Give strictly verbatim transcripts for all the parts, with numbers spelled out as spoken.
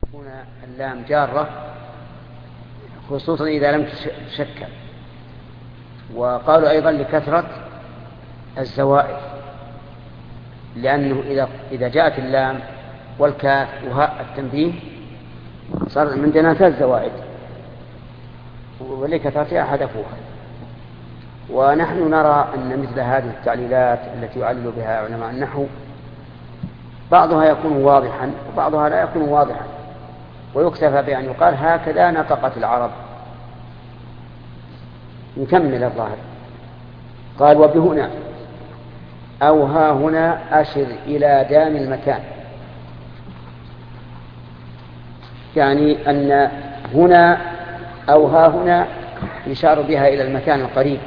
هنا اللام جارة خصوصا إذا لم تشكل. وقالوا أيضا لكثرة الزوائد، لأنه إذا إذا جاءت اللام والكاف وهاء التنبيه صار من جناسات الزوائد ولكثرتها حذفوها. ونحن نرى أن مثل هذه التعليلات التي يعلل بها علماء النحو بعضها يكون واضحا وبعضها لا يكون واضحا، ويكتفى بأن يقال هكذا نطقت العرب. نكمل الظاهر. قال وبهنا أو ها هنا أشر إلى دام المكان، يعني أن هنا أو ها هنا يشار بها إلى المكان القريب،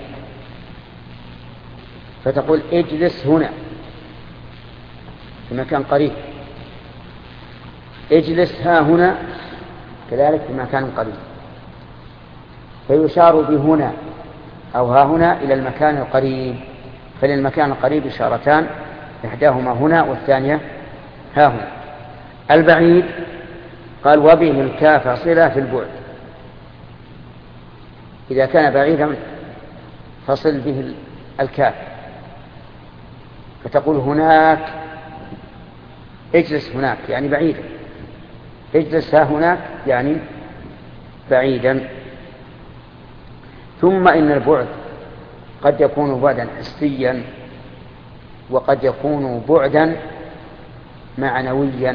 فتقول اجلس هنا في مكان قريب، اجلس ها هنا كذلك في مكان قريب، فيشار بهنا أو ها هنا إلى المكان القريب. فللمكان القريب إشارتان، إحداهما هنا والثانية ها هنا. البعيد قال وبه الكاف صلة في البعد، إذا كان بعيدا فصل به الكاف، فتقول هناك اجلس هناك يعني بعيدا، اجلس ها هناك يعني بعيدا. ثم إن البعد قد يكون بعدا حسيا وقد يكون بعدا معنويا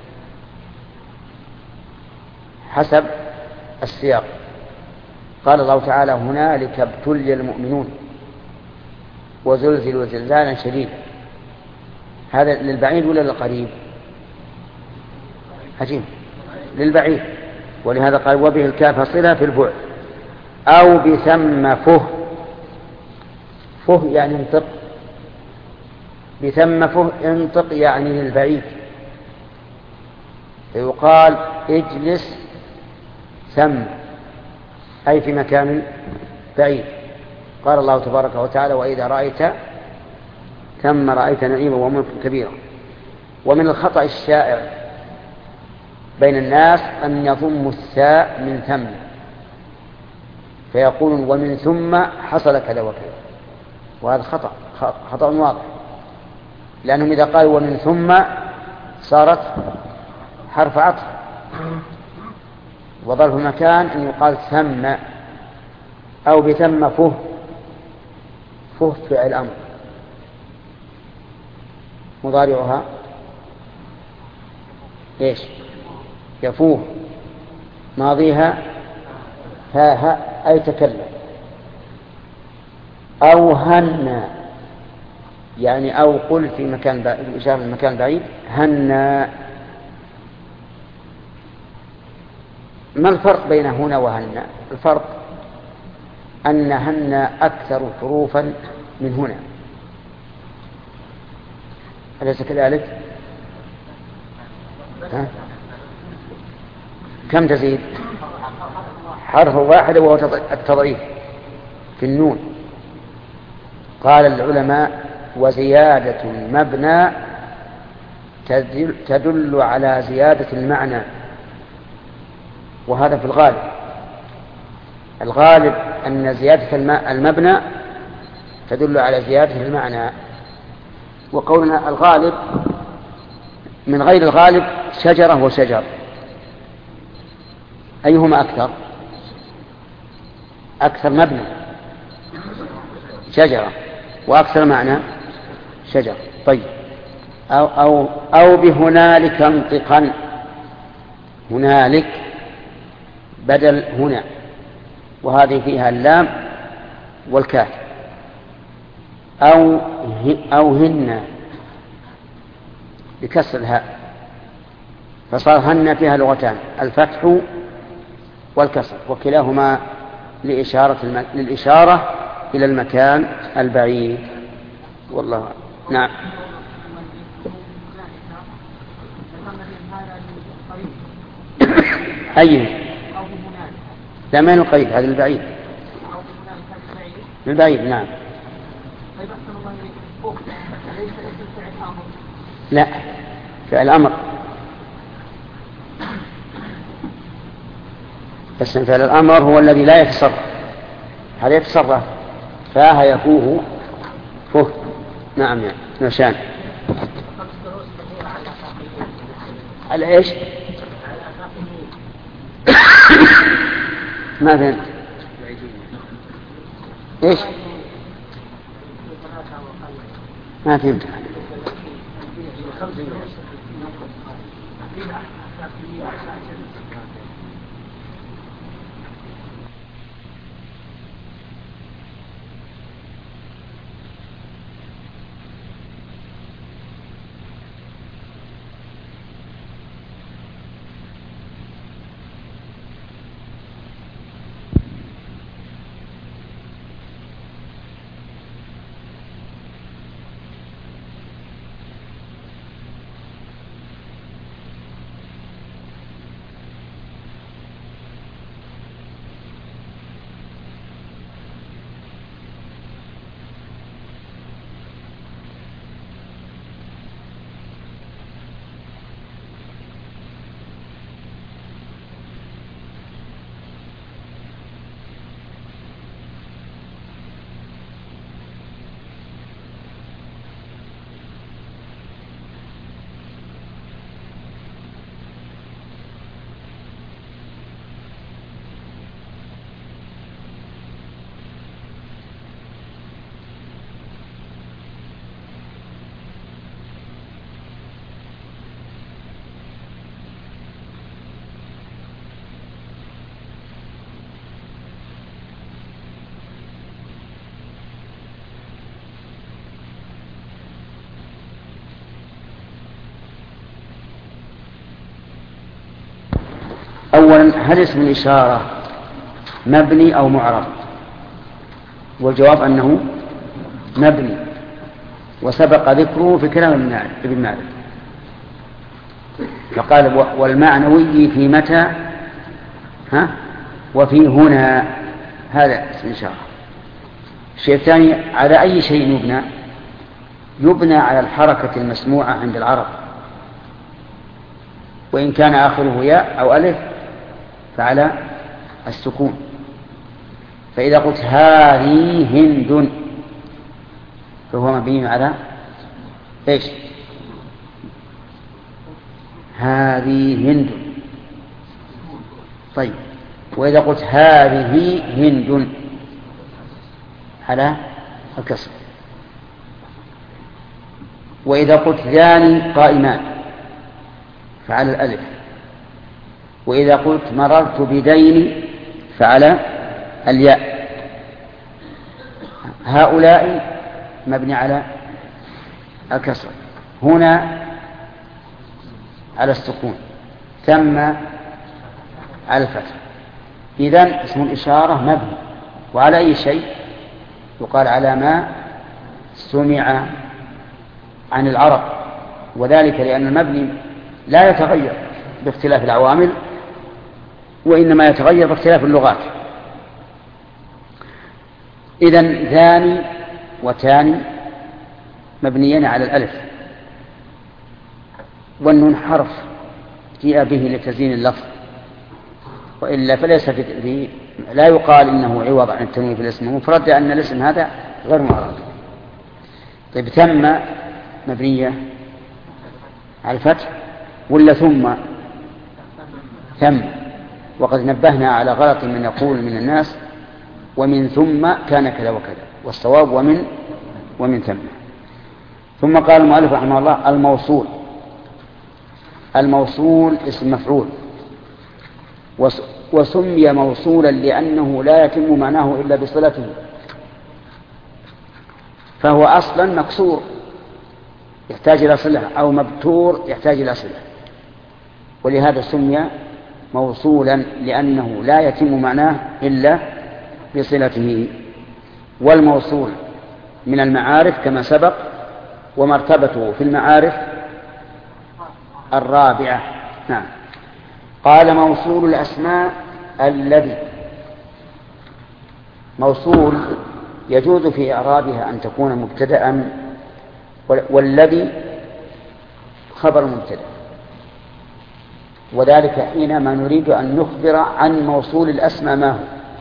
حسب السياق. قال الله تعالى هنالك ابتلي المؤمنون وزلزلوا زلزالا شديدا، هذا للبعيد ولا للقريب؟ عجيب، للبعيد، ولهذا قال وبه الكاف صلة في البعد. أو بثم فه، فه يعني انطق، بثم فه انطق يعني للبعيد، فيقال اجلس ثم أي في مكان بعيد. قال الله تبارك وتعالى وإذا رأيت ثم رأيت نعيما وملكا كبيرا. ومن الخطأ الشائع بين الناس أن يضموا الثاء من ثم فيقولون ومن ثم حصل كذا وكذا، وهذا خطأ خطأ واضح، لأنهم إذا قالوا ومن ثم صارت حرف عطف، وظرف مكان أن يقال ثم. أو بثم فه، فه فعل أمر مضارعها إيش؟ يفوه، ماضيها ها ها أي تكلم. أو هنا يعني أو قل في مكان الإشارة المكان بعيد هنا. ما الفرق بين هنا وهنا؟ الفرق أن هنا أكثر حروفا من هنا، أليس كذلك؟ ها؟ كم تزيد؟ حرف واحد وهو التضعيف في النون. قال العلماء وزيادة المبنى تدل على زيادة المعنى، وهذا في الغالب. الغالب أن زيادة المبنى تدل على زيادة المعنى، وقولنا الغالب من غير الغالب شجرة وشجر، أيهما أكثر؟ أكثر مبنى شجرة، وأكثر معنى شجر. طيب أو, أو, أو بهنالك انطقا، هنالك بدل هنا، وهذه فيها اللام والكاف. أو, أو هن بكسر الهاء، فصار هن فيها لغتان، الفتح والكسر، وكلاهما لإشارة, للإشارة إلى المكان البعيد. والله نعم. أيه ثمان القريب هذا البعيد، البعيد نعم. لا فعل أمر اسم فعل الأمر هو الذي لا يتصرف، هذا يتصرف فاها يفوه فه. نعم يا نشان. على ايش؟ ما فهمت ايش؟ ما فهمت. أولا، هل اسم الإشارة مبني أو معرب؟ والجواب أنه مبني، وسبق ذكره في كلام ابن مالك فقال والمعنوي في متى ها وفي هنا، هذا اسم إشارة. الشيء الثاني، على أي شيء يبنى؟ يبنى على الحركة المسموعة عند العرب، وإن كان آخره ياء أو ألف فعلى السكون. فإذا قلت هذه هند فهو مبني على إيش؟ هذه هند. طيب، وإذا قلت هذه هند على الكسر. وإذا قلت ذان قائمان فعلى الألف. وإذا قلت مررت بدين فعلى الياء. هؤلاء مبني على الكسر، هنا على السكون، ثم على الفتح. إذن اسم الإشارة مبني، وعلى أي شيء؟ يقال على ما سمع عن العرب، وذلك لأن المبني لا يتغير باختلاف العوامل، وإنما يتغير باختلاف اللغات. إذن ثاني وتاني مبنيين على الألف، والنون حرف جاء به لتزيين اللفظ، وإلا فليس في لا يقال إنه عوض عن التنوين في الاسم المفرد، لأن الاسم هذا غير معرب. طيب، ثم مبنية على الفتح ولا ثم؟ ثم. وقد نبهنا على غلط من يقول من الناس ومن ثم كان كذا وكذا، والصواب ومن ومن ثم. ثم قال المؤلف رحمه الله الموصول. الموصول اسم مفعول، وسمي موصولا لأنه لا يتم معناه إلا بصلته، فهو أصلا مكسور يحتاج إلى صلة، أو مبتور يحتاج إلى صلة، ولهذا سمي موصولا لأنه لا يتم معناه إلا بصلته. والموصول من المعارف كما سبق، ومرتبته في المعارف الرابعة. نعم. قال موصول الأسماء الذي. موصول يجوز في إعرابها أن تكون مبتدأ، والذي خبر مبتدأ، وذلك حينما نريد أن نخبر عن موصول الأسماء ما هو.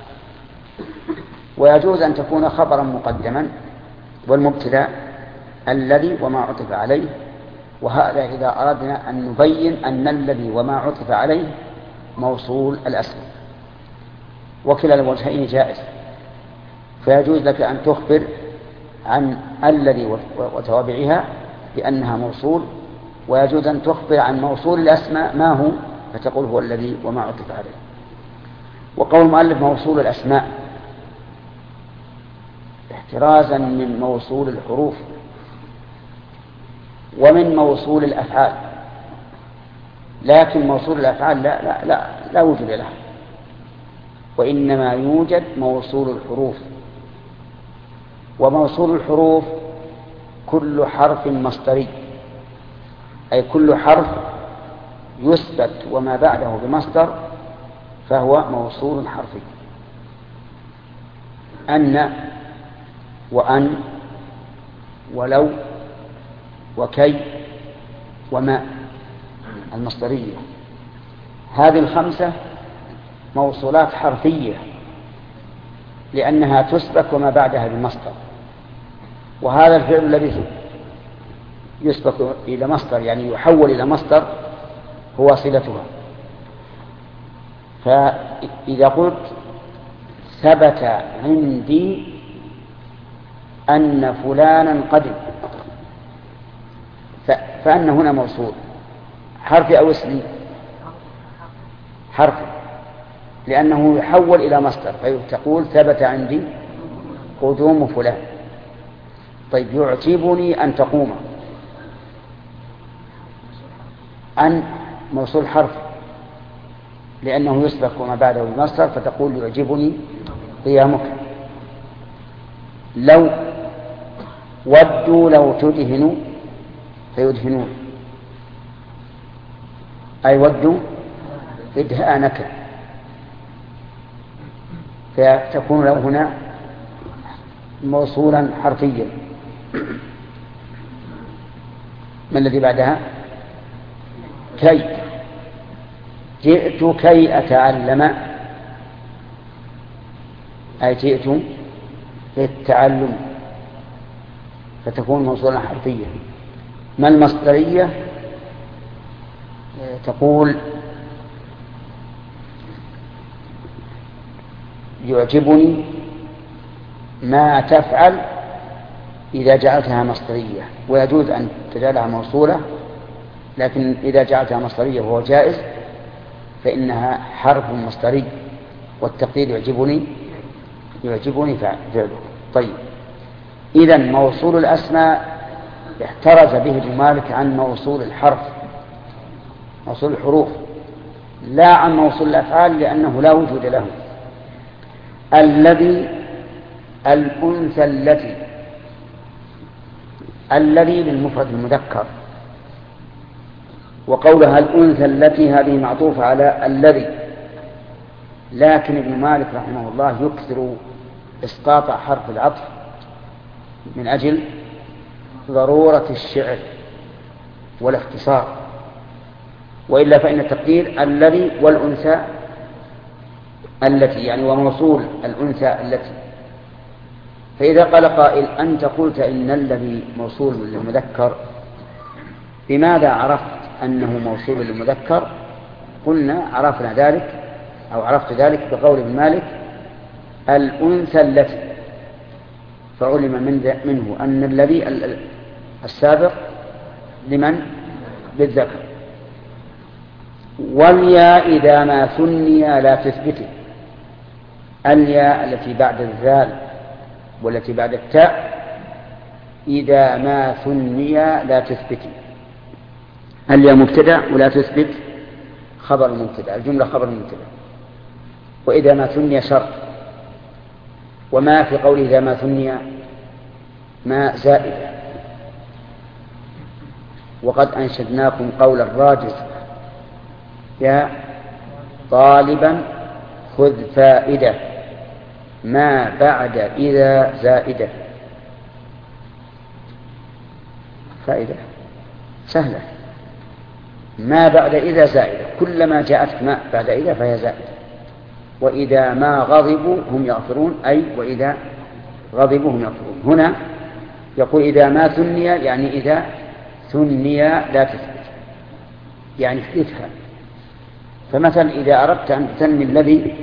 ويجوز أن تكون خبرا مقدما، والمبتدأ الذي وما عطف عليه، وهذا إذا أردنا أن نبين أن الذي وما عطف عليه موصول الأسماء، وكلا الوجهين جائز. فيجوز لك أن تخبر عن الذي وتوابعها بأنها موصول، ويجوز أن تخبر عن موصول الأسماء ما هو، فتقول هو الذي وما عطف عليه. وقول المؤلف موصول الأسماء احترازا من موصول الحروف ومن موصول الأفعال، لكن موصول الأفعال لا, لا, لا, لا وجود له، وإنما يوجد موصول الحروف. وموصول الحروف كل حرف مصدري، أي كل حرف يثبت وما بعده بمصدر فهو موصول حرفي. أن وأن ولو وكي وما المصدرية، هذه الخمسة موصولات حرفية لأنها تسبك وما بعدها بمصدر. وهذا الفعل الذي يسبك إلى مصدر يعني يحول إلى مصدر هو صلتها. فإذا قلت ثبت عندي أن فلانا قدم، فأن هنا موصول حرفي أو اسمي؟ حرفي، لأنه يحول إلى مصدر، فتقول ثبت عندي قدوم فلان. طيب يعجبني أن تقوم، أن موصول حرف لأنه يسبق وما بعده بمصدر، فتقول يعجبني قيامك. لو ودوا لو تدهنوا فيدهنون، أي ودوا إدهانك، فتكون له هنا موصولا حرفيا. ما الذي بعدها؟ كي، جئت كي أتعلم، أي جئت للتعلم، فتكون موصولا حرفيا. ما المصدرية؟ تقول يعجبني ما تفعل إذا جعلتها مصدرية، ويجوز أن تجعلها موصولة، لكن إذا جعلتها مصدرية وهو جائز فإنها حرف مصدري، والتقدير يعجبني يعجبني فعله. طيب، إذن موصول الأسماء احترز به ابن مالك عن موصول الحرف، موصول الحروف، لا عن موصول الأفعال لأنه لا وجود له. الذي، الأنثى التي، الذي للمفرد المذكر، وقولها الأنثى التي هذه معطوفة على الذي، لكن ابن مالك رحمه الله يكثر إسقاط حرف العطف من أجل ضرورة الشعر والاختصار، وإلا فإن التقدير الذي والأنثى التي، يعني وموصول الأنثى التي. فإذا قال قائل أنت قلت إن الذي موصول للمذكر، بماذا عرفت أنه موصول للمذكر؟ قلنا عرفنا ذلك أو عرفت ذلك بقول ابن مالك الأنثى التي، فعلم من منه أن الذي السابق لمن؟ للذكر. والياء إذا ما ثني لا تثبته، الياء التي بعد الذال والتي بعد التاء إذا ما ثني لا تثبته. الياء مبتدأ ولا تثبت خبر المبتدأ، الجملة خبر المبتدأ. وإذا ما ثني شرط، وما في قوله إذا ما ثني ما زائدة. وقد أنشدناكم قول الراجز يا طالبا خذ فائدة ما بعد إذا زائدة. فائدة سهلة، ما بعد إذا زائدة، كلما جاءت ما بعد إذا فهي زائدة. وإذا ما غضبوا هم يغفرون، أي وإذا غضبوا هم يغفرون. هنا يقول إذا ما ثني، يعني إذا ثني لا تثبت، يعني احذفها. فمثلا إذا أردت أن تثني الذي،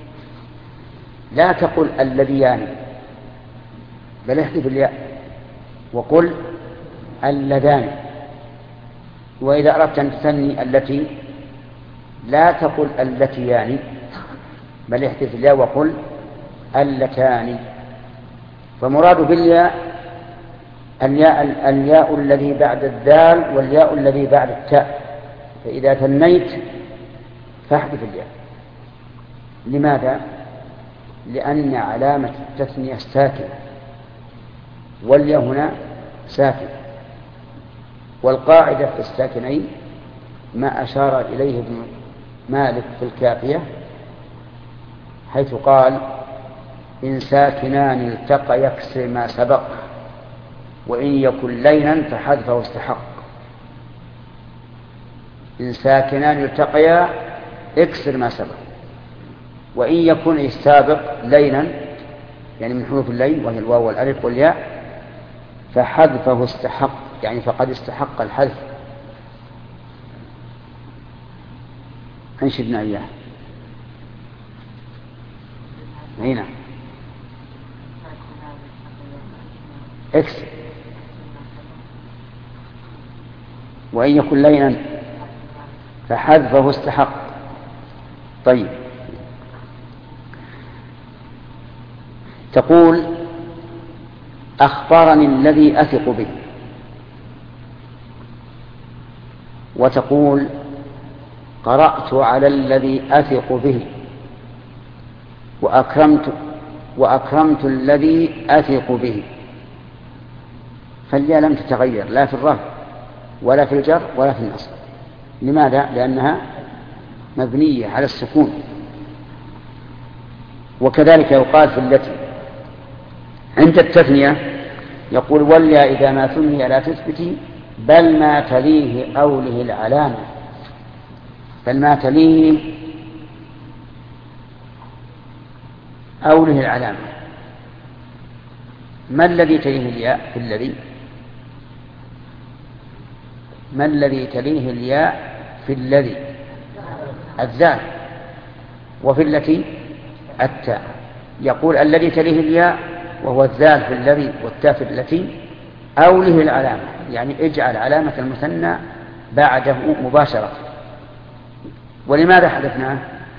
لا تقل الذيان، بل احذف الياء وقل اللذان. وإذا أردت أن تثني التي، لا تقل اللتيان، بل احذف الياء وقل اللتان. فمراد بالياء الياء, الياء الذي بعد الدال والياء الذي بعد التاء. فإذا ثنيت فاحذف الياء. لماذا؟ لأن علامة التثنية ساكنة، والياء هنا ساكن. والقاعدة في الساكنين ما أشار إليه ابن مالك في الكافية، حيث قال إن ساكنان التقى يكسر ما سبق، وإن يكن لينا فحذفه استحق. إن ساكنان التقيا اكسر ما سبق، وإن يكن السابق لينا يعني من حروف اللين وهي الواو والألف والياء فحذفه استحق، يعني فقد استحق الحذف. أنشدنا إياه هنا اكس، وإن يكن لينا فحذفه استحق. طيب، تقول أخبرني الذي أثق به، وتقول قرأت على الذي أثق به، وأكرمت وأكرمت الذي أثق به. فالياء لم تتغير لا في الرفع ولا في الجر ولا في النصب. لماذا؟ لأنها مبنية على السكون. وكذلك يقال في التي عند التثنية، يقول والياء إذا ما ثني لا تثبتي بل ما تليه أوله العلامة. بل ما تليه أوله العلامة. ما الذي تليه الياء في الذي؟ ما الذي تليه الياء في الذي؟ الذال. وفي التي التاء. يقول الذي تليه الياء وهو الذال في الذي والتاء في التي أوله العلامة، يعني اجعل علامة المثنى بعده مباشرة. ولماذا حذفناه؟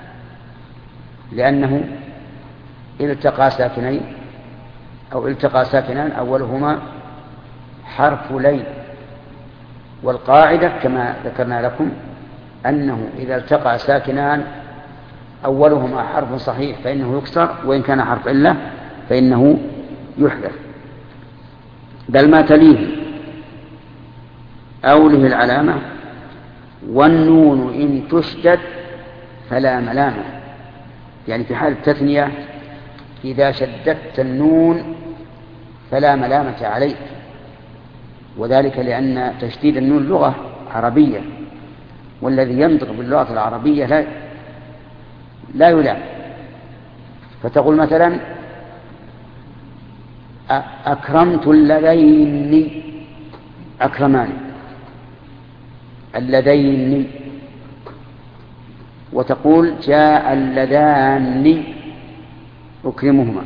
لأنه التقى ساكنين أو التقى ساكنان أولهما حرف لين، والقاعدة كما ذكرنا لكم أنه إذا التقى ساكنان أولهما حرف صحيح فإنه يكسر، وإن كان حرف إلا فإنه يحذف. بل ما تليه أوله العلامة. والنون إن تشدد فلا ملامة، يعني في حال التثنية إذا شددت النون فلا ملامة عليك، وذلك لأن تشديد النون لغة عربية، والذي ينطق باللغة العربية لا لا يلام. فتقول مثلا أكرمت اللذين أكرمان اللذين، وتقول جاء اللذان أكرمهما،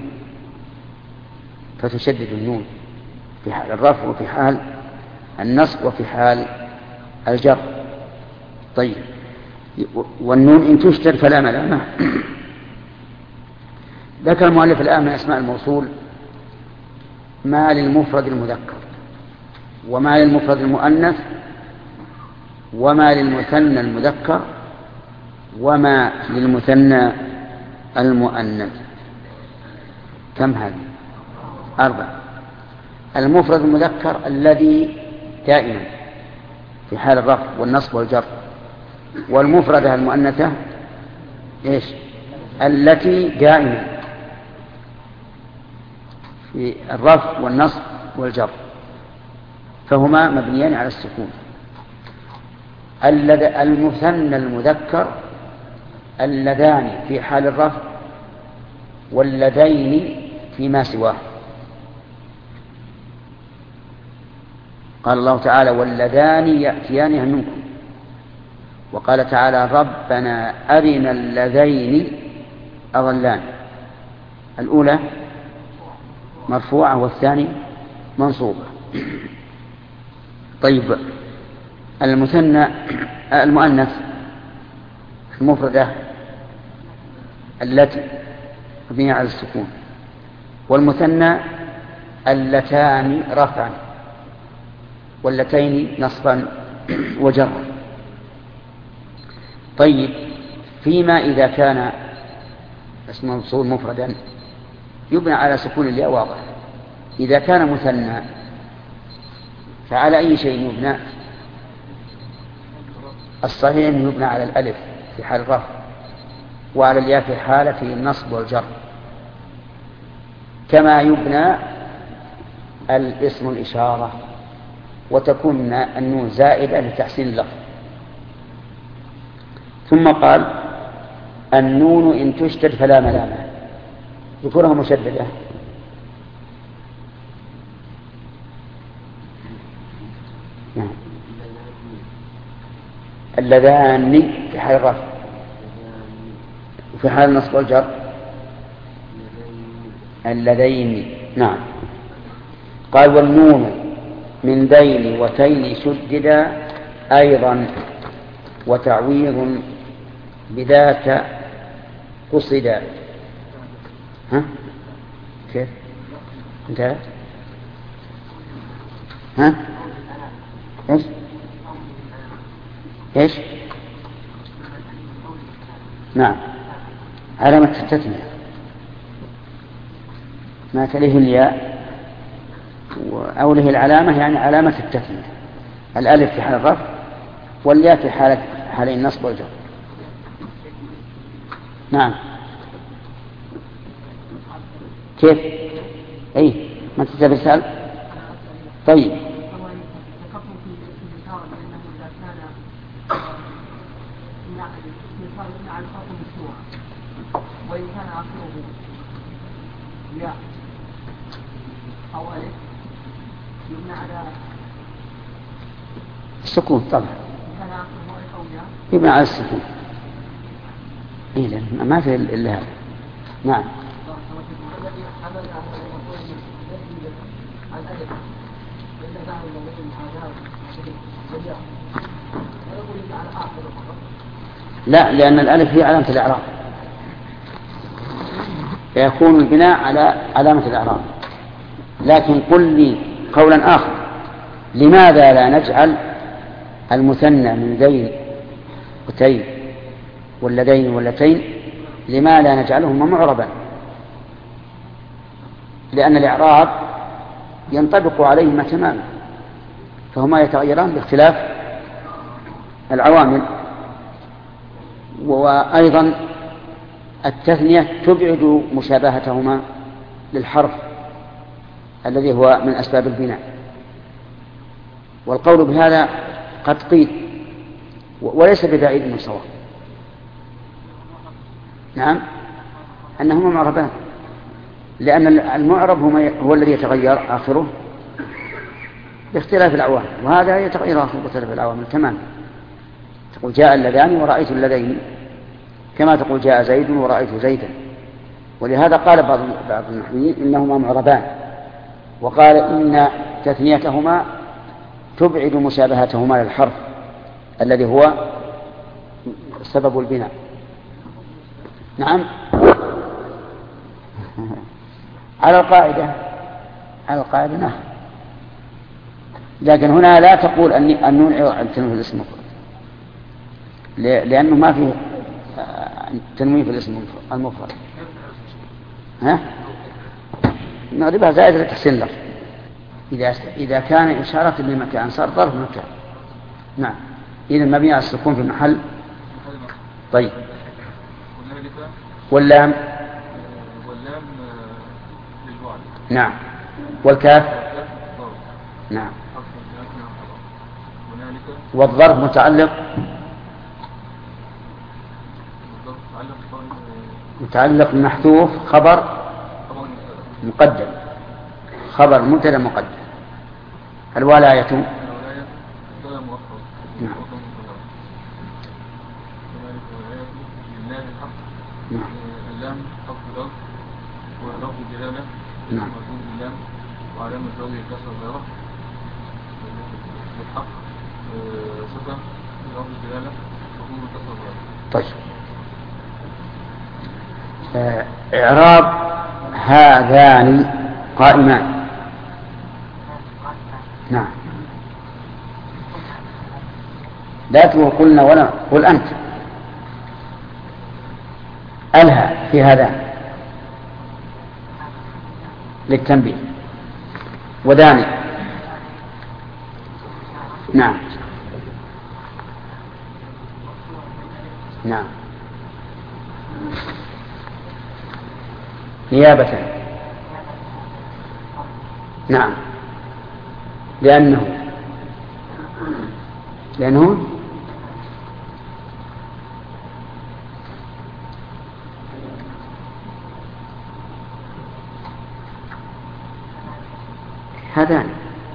فتشدد النون في حال الرفع وفي حال النصب وفي حال الجر. طيب، والنون إن تشتد فلا ملامة. ذكر المؤلف الآن من أسماء الموصول ما للمفرد المذكر، وما للمفرد المؤنث، وما للمثنى المذكر، وما للمثنى المؤنث. كم هذه؟ أربع. المفرد المذكر الذي دائما في حال الرفع والنصب والجر، والمفردة المؤنثة إيش؟ التي دائما في الرفع والنصب والجر، فهما مبنيان على السكون. المثنى المذكر اللذان في حال الرفع واللذين فيما سواه. قال الله تعالى واللذان يأتيانها منكم، وقال تعالى ربنا أرنا اللذين أضلان. الأولى مرفوعة والثاني منصوبة. طيب المثنى المؤنث المفردة التي مبنية على السكون، والمثنى اللتان رفعا واللتين نصبا وجرا. طيب فيما إذا كان اسم الموصول مفردا يبنى على سكون الياء واضح. إذا كان مثنى فعلى أي شيء يبنى؟ الصحيح أن يبنى على الألف في حال الرفع وعلى الياء في حالة النصب والجر، كما يبنى الاسم الإشارة وتكون النون زائدة لتحسين اللفظ. ثم قال النون إن تشتد فلا ملامة، ذكرها مشددة. نعم. اللذان في حال الرفع وفي حال النصب والجر اللذين. نعم. قال والنون من دين وتين شددا أيضا وتعويض بذات قصدا. ها كيف انتهى؟ ها ايش ايش نعم علامة التثنية ما تليه الياء وأوله العلامة، يعني علامة التثنية، الألف في حال الرفع والياء في حالة حالين النصب والجر. نعم. كيف؟ أي ما تتبسل. طيب وإن كان آخره ياء أو ألف يبنى على السكون طبعا. كان آخره ألف أو ياء يبنى على السكون. إيه لأن ما في إلا هذا. نعم. الذي حمل على المفروض عن ألف إلا بعد الذين عذاب وياء ويقول إن على آخره فقط. لا، لأن الألف هي علامة الإعراب، فيكون البناء على علامة الإعراب. لكن قل لي قولا آخر، لماذا لا نجعل المثنى من ذين وتين واللذين واللتين لما لا نجعلهما معربا؟ لأن الإعراب ينطبق عليهما تماما، فهما يتغيران باختلاف العوامل. وأيضا التثنية تبعد مشابهتهما للحرف الذي هو من أسباب البناء. والقول بهذا قد قيل وليس ببعيد من صواب. نعم أنهما معربان، لأن المعرب هو الذي يتغير آخره باختلاف العوامل، وهذا يتغير آخره باختلاف العوامل تماما. تقول جاء اللذان ورأيت اللذين، كما تقول جاء زيد ورأيت زيدا. ولهذا قال بعض بعض النحويين إنهما معربان، وقال إن تثنيتهما تبعد مشابهتهما للحرف الذي هو سبب البناء. نعم على القاعدة على القاعدة نعم. لكن هنا لا تقول أني النون عن تنوين في الاسم المفرد، لأنه ما فيه تنوين في الاسم المفرد. ها نغلبها زائدة لتحسين اللفظ إذا إذا كان إشارة لمكان صار ظرف مكان. نعم إذا مبني على السكون في محل. طيب واللام واللام للبعد. نعم. والكاف نعم. هنالك والظرف متعلق متعلق بمحذوف خبر مقدم، خبر مبتدا مقدم. الولاية نعم. نعم. اللام حرف جر ولفظ الجلالة نعم. مرفوع باللام وعلامة جره كسر الظاهرة والحق صفة لفظ الجلالة مرفوع كسر الظاهرة. طيب آه، إعراب هذان قائمان. نعم. لا تقول قلنا ولا قل أنت. ألها في هذا للتنبيه وداني. نعم. نعم. نيابة. نعم. لأنه لأنه هذان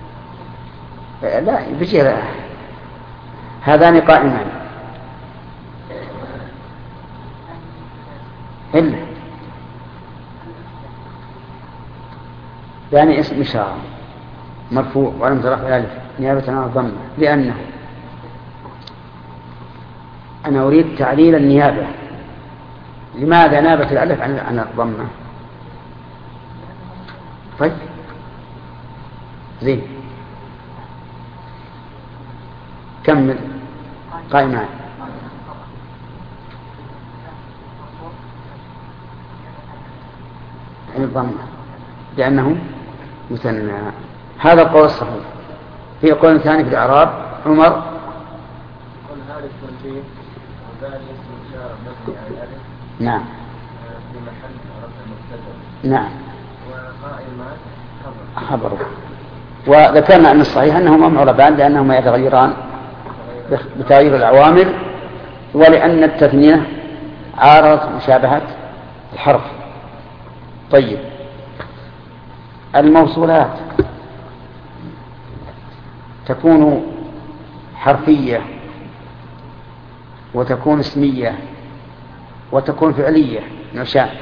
لا بيجي هذان قائمان إلا يعني اسم إشارة مرفوع ولم ترفع الألف نيابة عن الضمة. لأنه أنا أريد تعليل النيابة. لماذا نابت الألف عن عن الضمة؟ طيب زين كمل. قائمان عن الضمة لأنه مثنى. هذا القول الصحيح. في قول ثاني في الإعراب عمر قل هذا التنبيه وذلك اسم إشارة مبني على الألف. نعم. في محل رفع مبتدأ. نعم. وقائمان خبر. خبره. وذكرنا أن الصحيح أنهما معربان لأنهما يتغيران بتغيير العوامل ولأن التثنية عارضت مشابهة الحرف. طيب الموصولات تكون حرفية وتكون اسمية وتكون فعلية نشاء.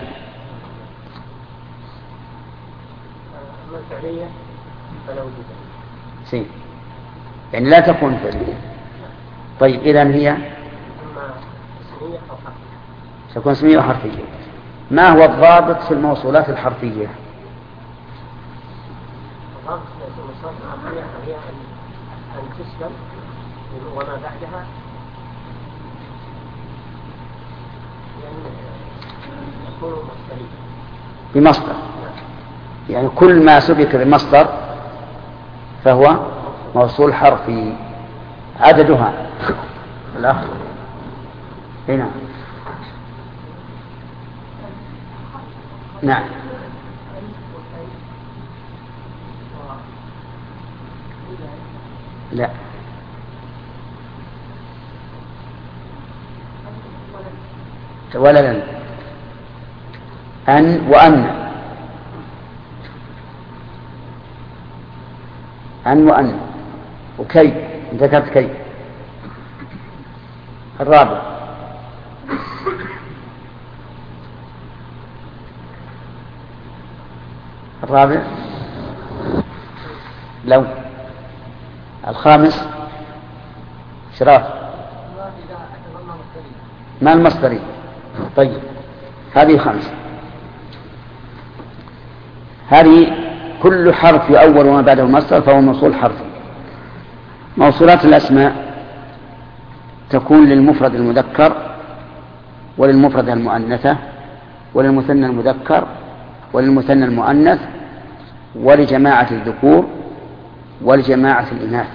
أما الفعلية فلا وجود سين يعني لا تكون فعلية. طيب إذن هي أما اسمية أو حرفية تكون اسمية وحرفية. ما هو الضابط في الموصولات الحرفية؟ الضابط في الموصولات الحرفية هي أن تسلم وما بعدها يكون مصدريا بمصدر. يعني كل ما سبك بمصدر فهو موصول حرفي. عددها الآخر هنا. نعم. لا ولا لن. أن وأن أن وأن وكي ذكرت كي. الرابع الرابع لو. الخامس شراف ما المصدري. طيب هذه خمسة. هذه كل حرف يؤول وما بعده مصدر فهو موصول حرفي. موصولات الأسماء تكون للمفرد المذكر وللمفرد المؤنثة وللمثنى المذكر وللمثنى المؤنث ولجماعة الذكور ولجماعة الإناث.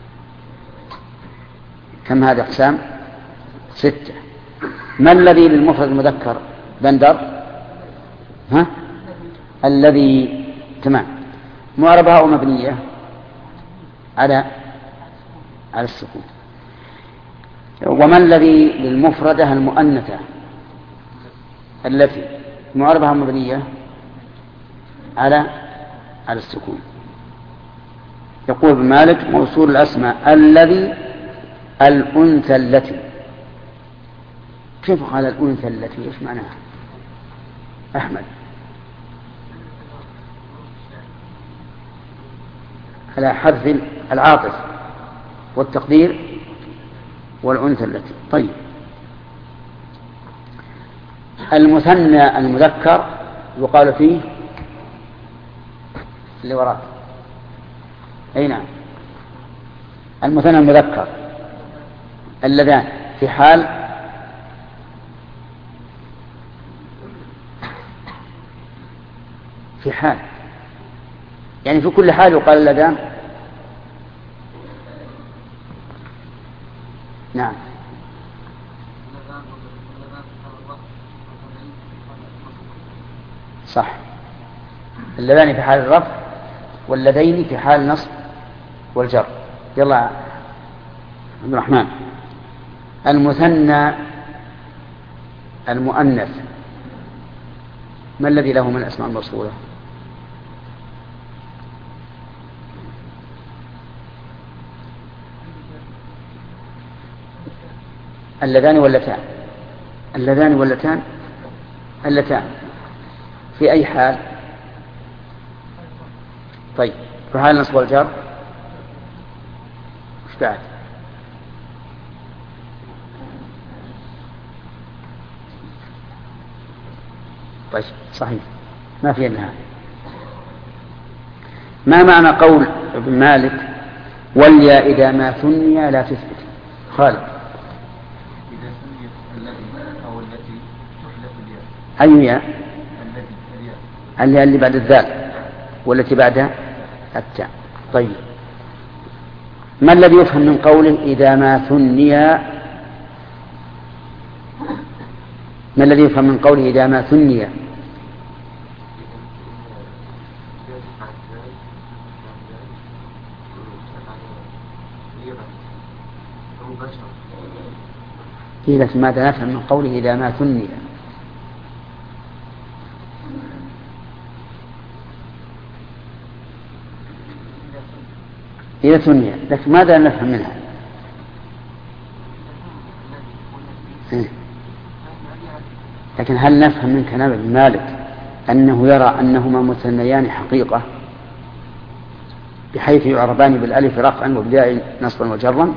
كم هذه أقسام؟ ستة. ما الذي للمفرد المذكر؟ بندر ها؟ الذي تمام. معربها أو مبنية على على السكون. وما الذي للمفردة المؤنثة التي معربها مبنية على على السكون؟ يقول ابن مالك موصول الأسماء الذي الأنثى التي. كيف قال الأنثى التي؟ إيش معناها أحمد؟ على حذف العاطف والتقدير والأنثى التي. طيب المثنى المذكر يقال فيه اللي وراء أي نعم المثنى المذكر اللذان في حال في حال يعني في كل حال يقال اللذان. نعم صح اللذان في حال الرفع واللذين في حال النصب والجر. يلا عبد الرحمن المثنى المؤنث ما الذي له من الأسماء الموصولة؟ اللذان واللتان اللذان واللتان اللتان في أي حال؟ طيب في حال النصب والجر وش بعد؟ طيب صحيح ما في إلا هذا. ما معنى قول ابن مالك والياء إذا ما ثني لا تثبت؟ خالد إذا سميت الذي أو التي تحذف الياء. أي ياء؟ الذي الياء الياء اللي بعد الذال والتي بعدها التاء. طيب ما الذي يفهم من قوله إذا ما ثني؟ ما الذي يفهم من قوله إذا ما ثني؟ قيل ماذا نفهم من قوله إذا ما ثني؟ إذا ثني لكن ماذا نفهم منها؟ لكن هل نفهم من كلام ابن مالك أنه يرى أنهما مثنيان حقيقة بحيث يعربان بالألف رفعا وبالياء نصبا وجرا؟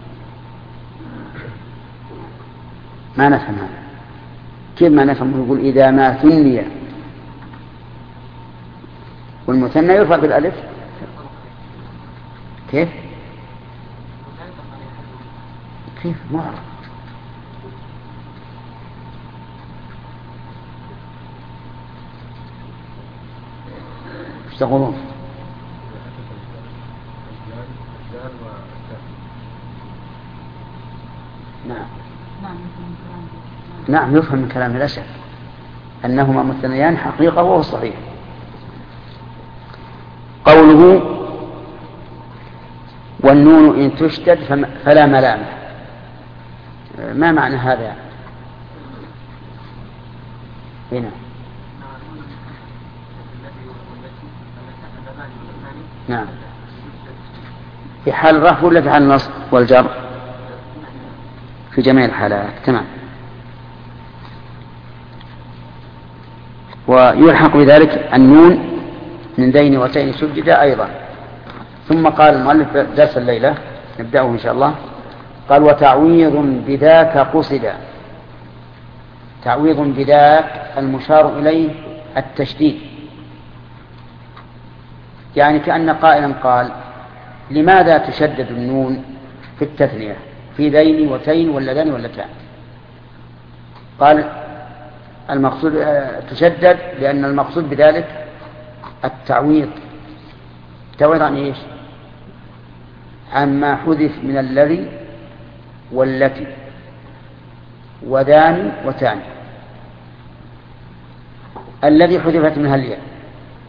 ما نفهم هذا. كيف ما نفهم؟ يقول إذا ما ثني والمثنى يرفع بالألف كيف؟ كيف معرب؟ ايش تقولون؟ نعم نعم يفهم من كلام الأشعري أنهما مثنيان حقيقة وهو الصحيح. قوله والنون إن تشدد فلا ملامة، ما معنى هذا؟ هنا نعم في حال الرفع ولا في حال النصب والجر؟ في جميع الحالات. تمام. ويلحق بذلك النون من دين وتين شدد أيضا. ثم قال المؤلف درس الليلة نبدأه إن شاء الله. قال وتعويض بذاك قصد. تعويض بذاك المشار إليه التشديد، يعني كأن قائلا قال لماذا تشدد النون في التثنية في دين وتين واللذان واللتان؟ قال المقصود تشدد لأن المقصود بذلك التعويض. التعويض عن إيش؟ عما حذف من الذي والتي وذان وتان. الذي حذفت منها الياء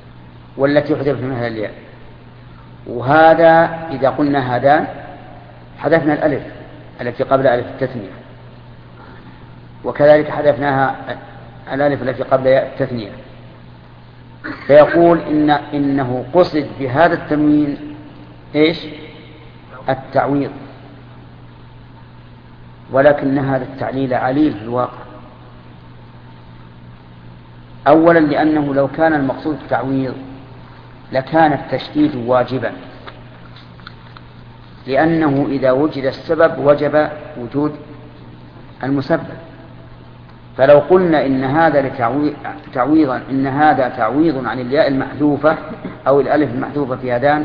والتي حذفت منها الياء، وهذا إذا قلنا هذان حذفنا الألف التي قبل ألف التثنية، وكذلك حذفناها الألف التي قبل ياء التثنية. فيقول إن إنه قصد بهذا التنوين إيش؟ التعويض، ولكن هذا التعليل عليل في الواقع. أولا لأنه لو كان المقصود التعويض لكان التشديد واجبا، لأنه إذا وجد السبب وجب وجود المسبب. فلو قلنا إن هذا تعويضا إن هذا تعويض عن الياء المحذوفة أو الألف المحذوفة في هذان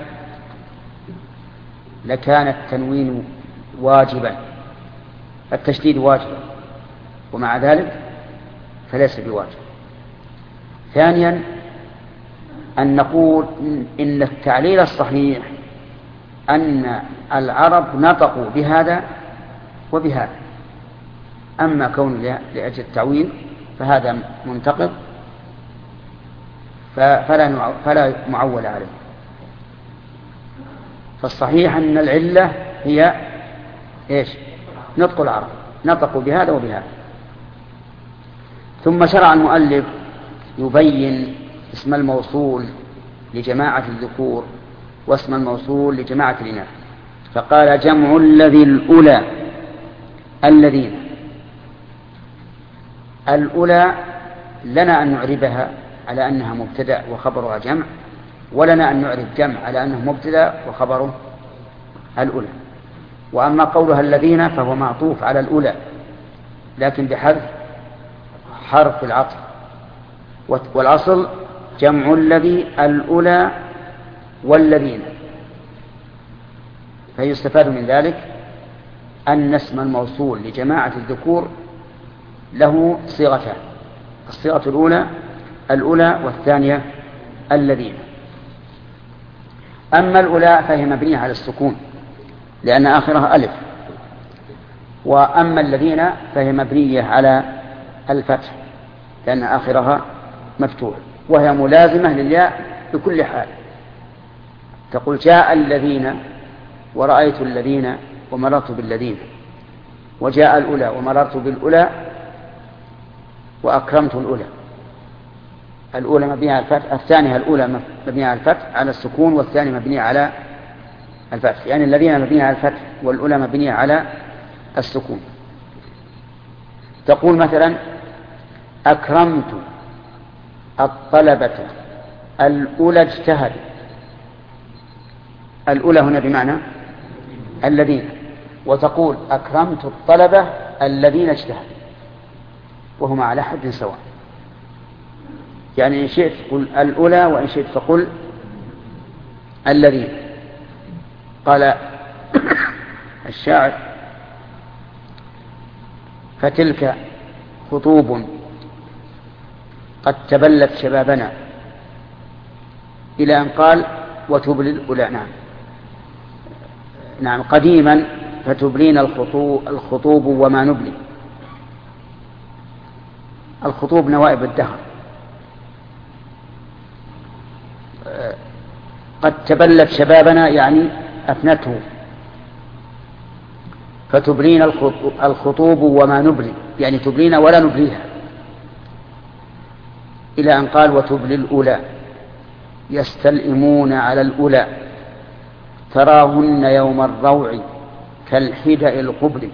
لكان التنوين واجبا، التشديد واجبا، ومع ذلك فليس بواجب. ثانيا أن نقول إن التعليل الصحيح أن العرب نطقوا بهذا وبهذا، أما كون لأجل التعويل فهذا منتقض فلا فلا معول عليه. فالصحيح أن العلة هي إيش؟ نطق العرب، نطقوا بهذا وبهذا. ثم شرع المؤلف يبين اسم الموصول لجماعة الذكور واسم الموصول لجماعة الإناث، فقال جمع الذي الأولى الذين. الأولى لنا أن نعربها على أنها مبتدأ وخبرها جمع، ولنا أن نعرب جمع على أنه مبتدأ وخبره الأولى. وأما قولها الذين فهو معطوف على الأولى لكن بحذف حرف العطف، والأصل جمع الذي الأولى والذين. فيستفاد من ذلك أن اسم الموصول لجماعة الذكور له صيغتان، الصيغة الأولى الأولى والثانية الذين. أما الأولى فهي مبنية على السكون لأن آخرها ألف، وأما الذين فهي مبنية على الفتح لأن آخرها مفتوح، وهي ملازمة للياء بكل حال. تقول جاء الذين ورأيت الذين ومررت بالذين، وجاء الأولى ومررت بالأولى وأكرمت الأولى. الأولى مبنية على الفتح، الثانية الأولى مبنية على الفتح على السكون، والثانية مبنية على الفتح، يعني الذين مبنية على الفتح والأولى مبنية على السكون. تقول مثلا أكرمت الطلبة الأولى اجتهدوا. الأولى هنا بمعنى الذين، وتقول أكرمت الطلبة الذين اجتهدوا، وهما على حد سواء. يعني إن شئت قل الأولى وإن شئت فقل الذين. قال الشاعر فتلك خطوب قد تبلت شبابنا، إلى أن قال وتبلي الأولى. نعم نعم قديما فتبلين الخطوب, الخطوب وما نبلي. الخطوب نوائب الدهر. قد تبلت شبابنا يعني أفنته، فتبلين الخطوب وما نبلي يعني تبلين ولا نبليها، إلى أن قال وتبلي الأولى يستلئمون على الأولى تراهن يوم الروع كالحدأ القبل.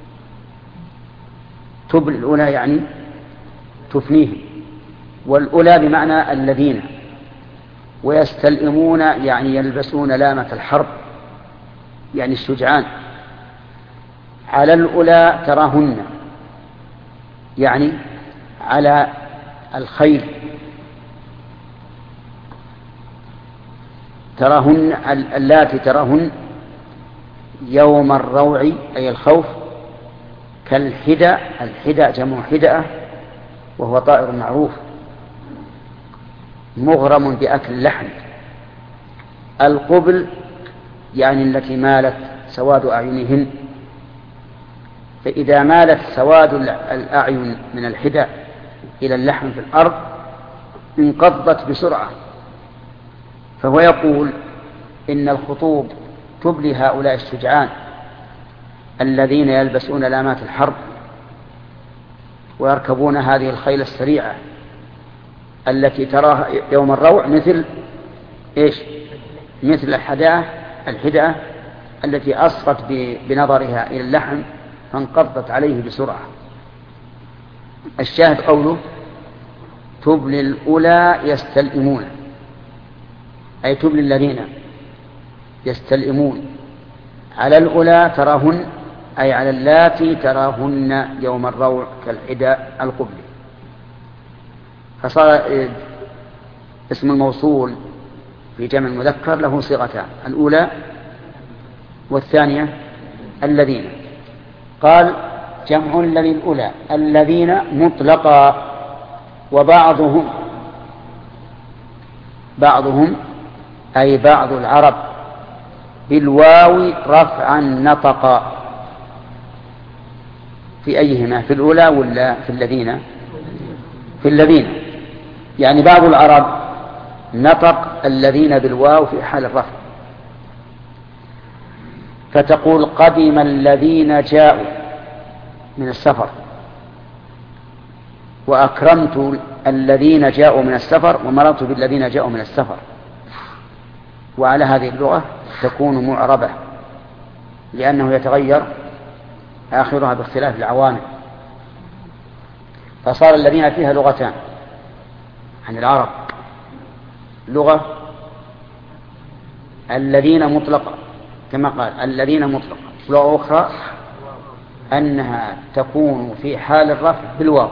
تبلي الأولى يعني تفنيه، والأولى بمعنى الذين. ويستلئمون يعني يلبسون لامة الحرب يعني الشجعان. على الأولى تراهن يعني على الخيل. تراهن اللاتي تراهن يوم الروع أي الخوف كالحدى. الحدى جمع حدأة وهو طائر معروف مغرم بأكل اللحم. القبل يعني التي مالت سواد أعينهن، فإذا مالت سواد الأعين من الحدى إلى اللحم في الأرض انقضت بسرعة. فهو يقول إن الخطوب تبلي هؤلاء الشجعان الذين يلبسون لامات الحرب ويركبون هذه الخيل السريعة التي تراها يوم الروع مثل إيش؟ مثل الحداة الحداة التي أصغت بنظرها إلى اللحم فانقضت عليه بسرعة. الشاهد قوله تبلي الأولى يستلئمون، أي تبلي الذين يستلئمون على الأولى تراهن، أي على اللاتي تراهن يوم الروع كالحداء القبلي. فصار اسم الموصول في جمع المذكر له صيغتان، الأولى والثانية الذين. قال جمع للأولى الذين مطلقا، وبعضهم بعضهم أي بعض العرب بالواو رفعا نطقا، في أيهما؟ في الأولى ولا في الذين؟ في الذين، يعني بعض العرب نطق الذين بالواو في حال الرفع، فتقول قدم الذين جاءوا من السفر، وأكرمت الذين جاءوا من السفر، ومررت بالذين جاءوا من السفر. وعلى هذه اللغة تكون معربة لأنه يتغير آخرها باختلاف العوامل، فصار الذين فيها لغتان عن العرب، لغة الذين مطلقة كما قال الذين مطلقة، لغة أخرى أنها تكون في حال الرفع بالواو.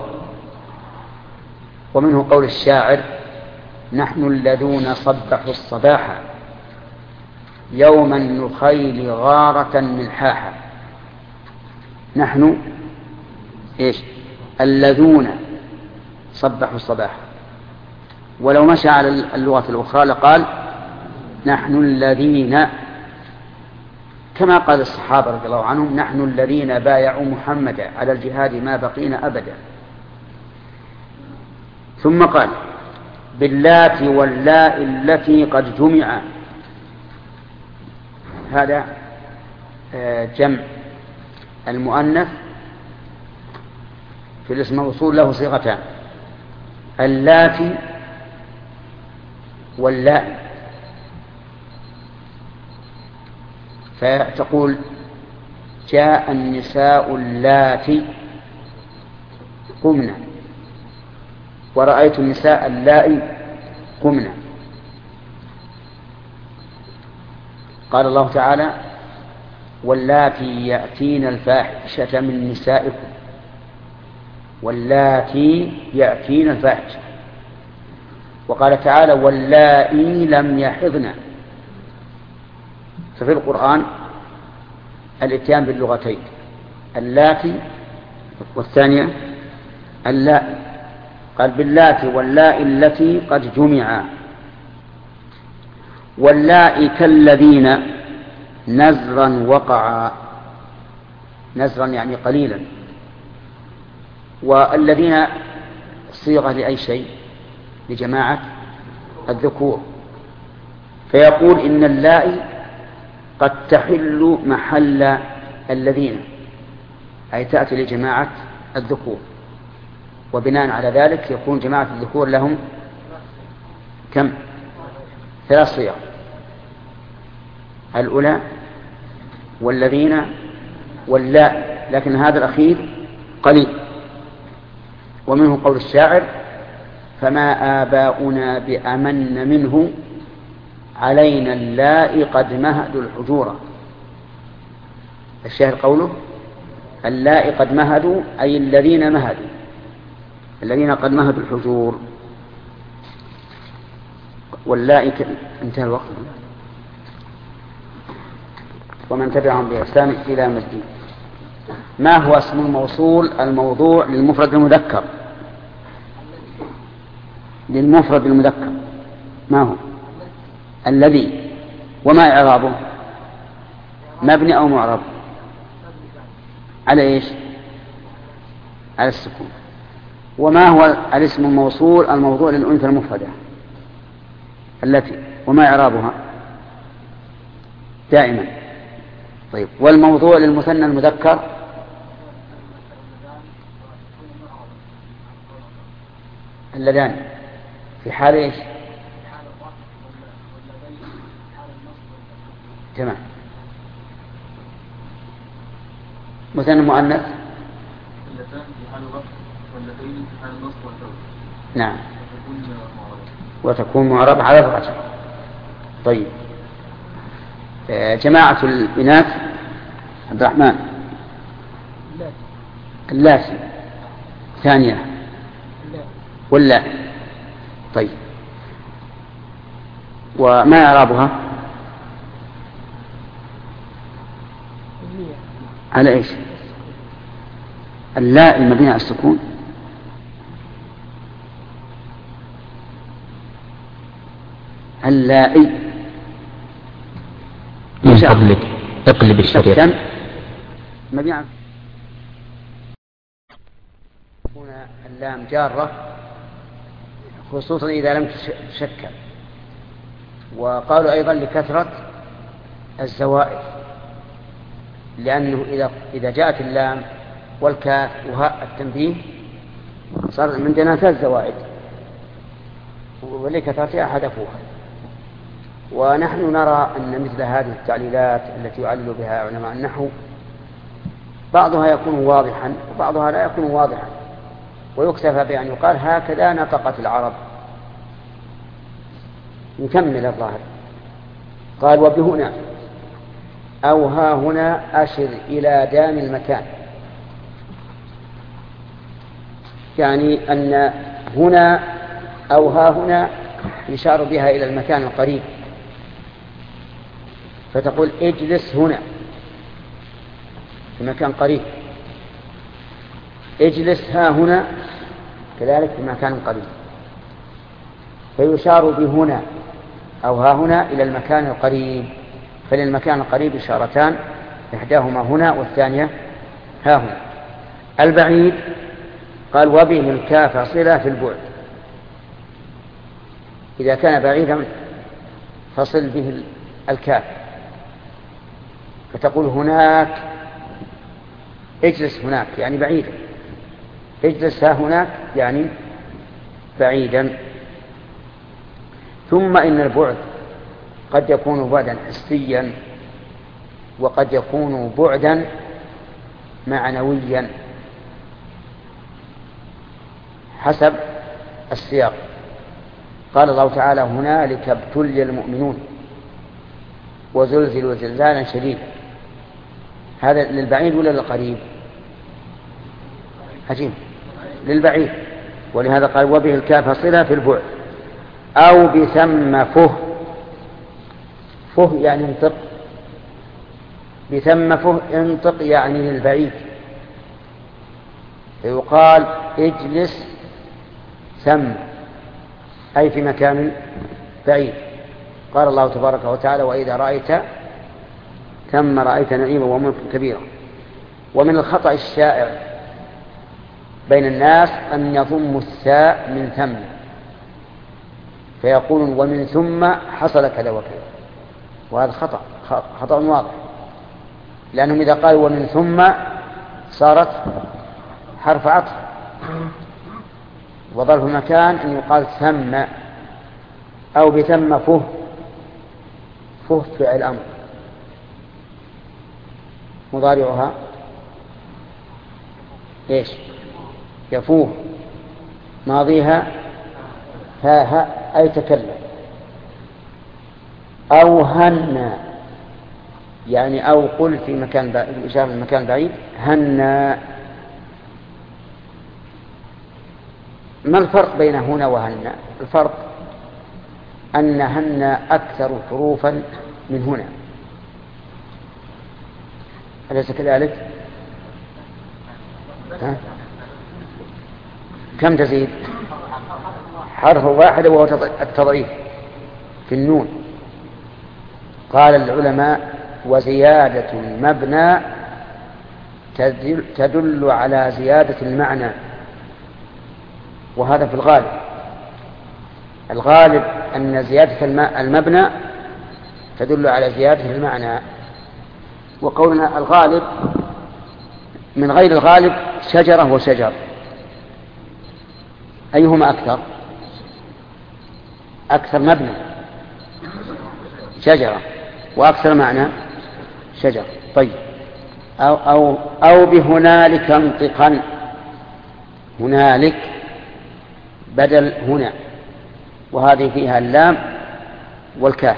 ومنه قول الشاعر نحن الذين صبحوا الصباح يوم النخيل غارة ملحاحا. نحن إيش؟ الذين صبحوا الصباح. ولو مشى على اللغة الأخرى لقال نحن الذين، كما قال الصحابة رضي الله عنهم نحن الذين بايعوا محمدا على الجهاد ما بقينا أبدا. ثم قال باللات واللاء التي قد جمع، هذا جمع المؤنث في الاسم الموصول له صيغتان، اللاتي واللاء. فتقول جاء النساء اللاتي قمنا، ورأيت النساء اللائي قمنا. قال الله تعالى واللاتي يأتين الفاحشة من نسائكم، واللاتي يأتين الفاحشة. وقال تعالى واللائي لم يحضن. ففي القرآن الاتيان باللغتين اللاتي والثانية اللائي. قال باللاتي واللائي التي قد جمعا، واللائي كالذين نزرا وقعا، نزرا يعني قليلا. والذين صيغة لأي شيء؟ لجماعة الذكور، فيقول إن اللائي قد تحل محل الذين، أي تأتي لجماعة الذكور، وبناء على ذلك يكون جماعة الذكور لهم كم؟ ثلاث صيغ، الأولى والذين واللاء، لكن هذا الأخير قليل. ومنه قول الشاعر فما آباؤنا بأمن منه علينا اللائي قد مهدوا الحجورة. الشاعر قوله اللائي قد مهدوا، أي الذين مهدوا، الذين قد مهدوا الحجور. واللائي ك... انتهى الوقت. ومن تبعهم بإحسان إلى يوم الدين. ما هو اسم الموصول الموضوع للمفرد المذكر؟ للمفرد المذكر ما هو؟ الذي. وما إعرابه؟ مبني أو معرب؟ على إيش؟ على السكون. وما هو الاسم الموصول الموضوع للأنثى المفردة التي؟ وما إعرابها؟ دائما طيب، والموضوع للمثنى المذكر اللذان في حال ايش؟ تمام. مثنى مؤنث اللتان في حال الرفع واللتين في حال النصب والجر. نعم. وتكون معربة. وتكون معربة على الرجل. طيب، آه جماعة الإناث عبد الرحمن اللاتي ثانية ولا. طيب، وما إعرابها؟ على ايش؟ اللاء المبني على السكون. اللائي من فضلك اقلب الشريط. مبني على هنا اللام جارة خصوصا إذا لم تشكل. وقالوا أيضا لكثرة الزوائد، لأنه إذا إذا جاءت اللام والكاف وهاء التنبيه صار من جناسات الزوائد ولكثرتها حذفوها. ونحن نرى أن مثل هذه التعليلات التي يعلل بها علماء النحو بعضها يكون واضحا وبعضها لا يكون واضحا، ويكتفى بأن يقال هكذا نطقت العرب. نكمل الظاهر. قال وبهنا أو ها هنا أشر إلى دام المكان، يعني أن هنا أو ها هنا يشار بها إلى المكان القريب، فتقول اجلس هنا في مكان قريب، اجلس ها هنا كذلك في مكان قريب. فيشار بهنا أو ها هنا إلى المكان القريب، فللمكان القريب إشارتان، إحداهما هنا والثانية ها هنا. البعيد قال وبه الكاف صلة في البعد، إذا كان بعيدا فصل به الكاف، فتقول هناك اجلس هناك يعني بعيدا، اجلس ها هناك يعني بعيدا. ثم إن البعد قد يكون بعدا حسيا وقد يكون بعدا معنويا حسب السياق. قال الله تعالى هنالك ابتلي المؤمنون وزلزلوا زلزالا شديدا، هذا للبعيد ولا للقريب؟ عجيب، للبعيد، ولهذا قال وبه الكاف صلة في البعد. أو بثم فه، فه يعني انطق، بثم فه انطق يعني للبعيد، فيقال اجلس ثم أي في مكان بعيد. قال الله تبارك وتعالى وإذا رأيت ثم رأيت نعيما وملكا كبيرا. ومن الخطأ الشائع بين الناس أن يضموا الثاء من ثم، فيقولون ومن ثم حصل كذا وكذا، وهذا خطأ خطأ واضح، لأنهم إذا قالوا ومن ثم صارت حرف عطف، وظرف مكان أن يقال ثم. أو بثم فه، فه فعل أمر مضارعها إيش؟ يفوه، ماضيها ها ها أي تكلم. أو هنا يعني أو قل في مكان بعيد، إشارة المكان بعيد، هنا. ما الفرق بين هنا وهنا؟ الفرق أن هنا أكثر حروفا من هنا، أليس كذلك؟ ها؟ كم تزيد؟ حرف واحد وهو التضعيف في النون. قال العلماء وزيادة المبنى تدل على زيادة المعنى، وهذا في الغالب. الغالب أن زيادة المبنى تدل على زيادة المعنى، وقولنا الغالب من غير الغالب شجرة وشجر، أيهما أكثر؟ أكثر مبنى شجرة، وأكثر معنى شجر. طيب، أو, أو, أو بهنالك انطقا، هنالك بدل هنا، وهذه فيها اللام والكاف.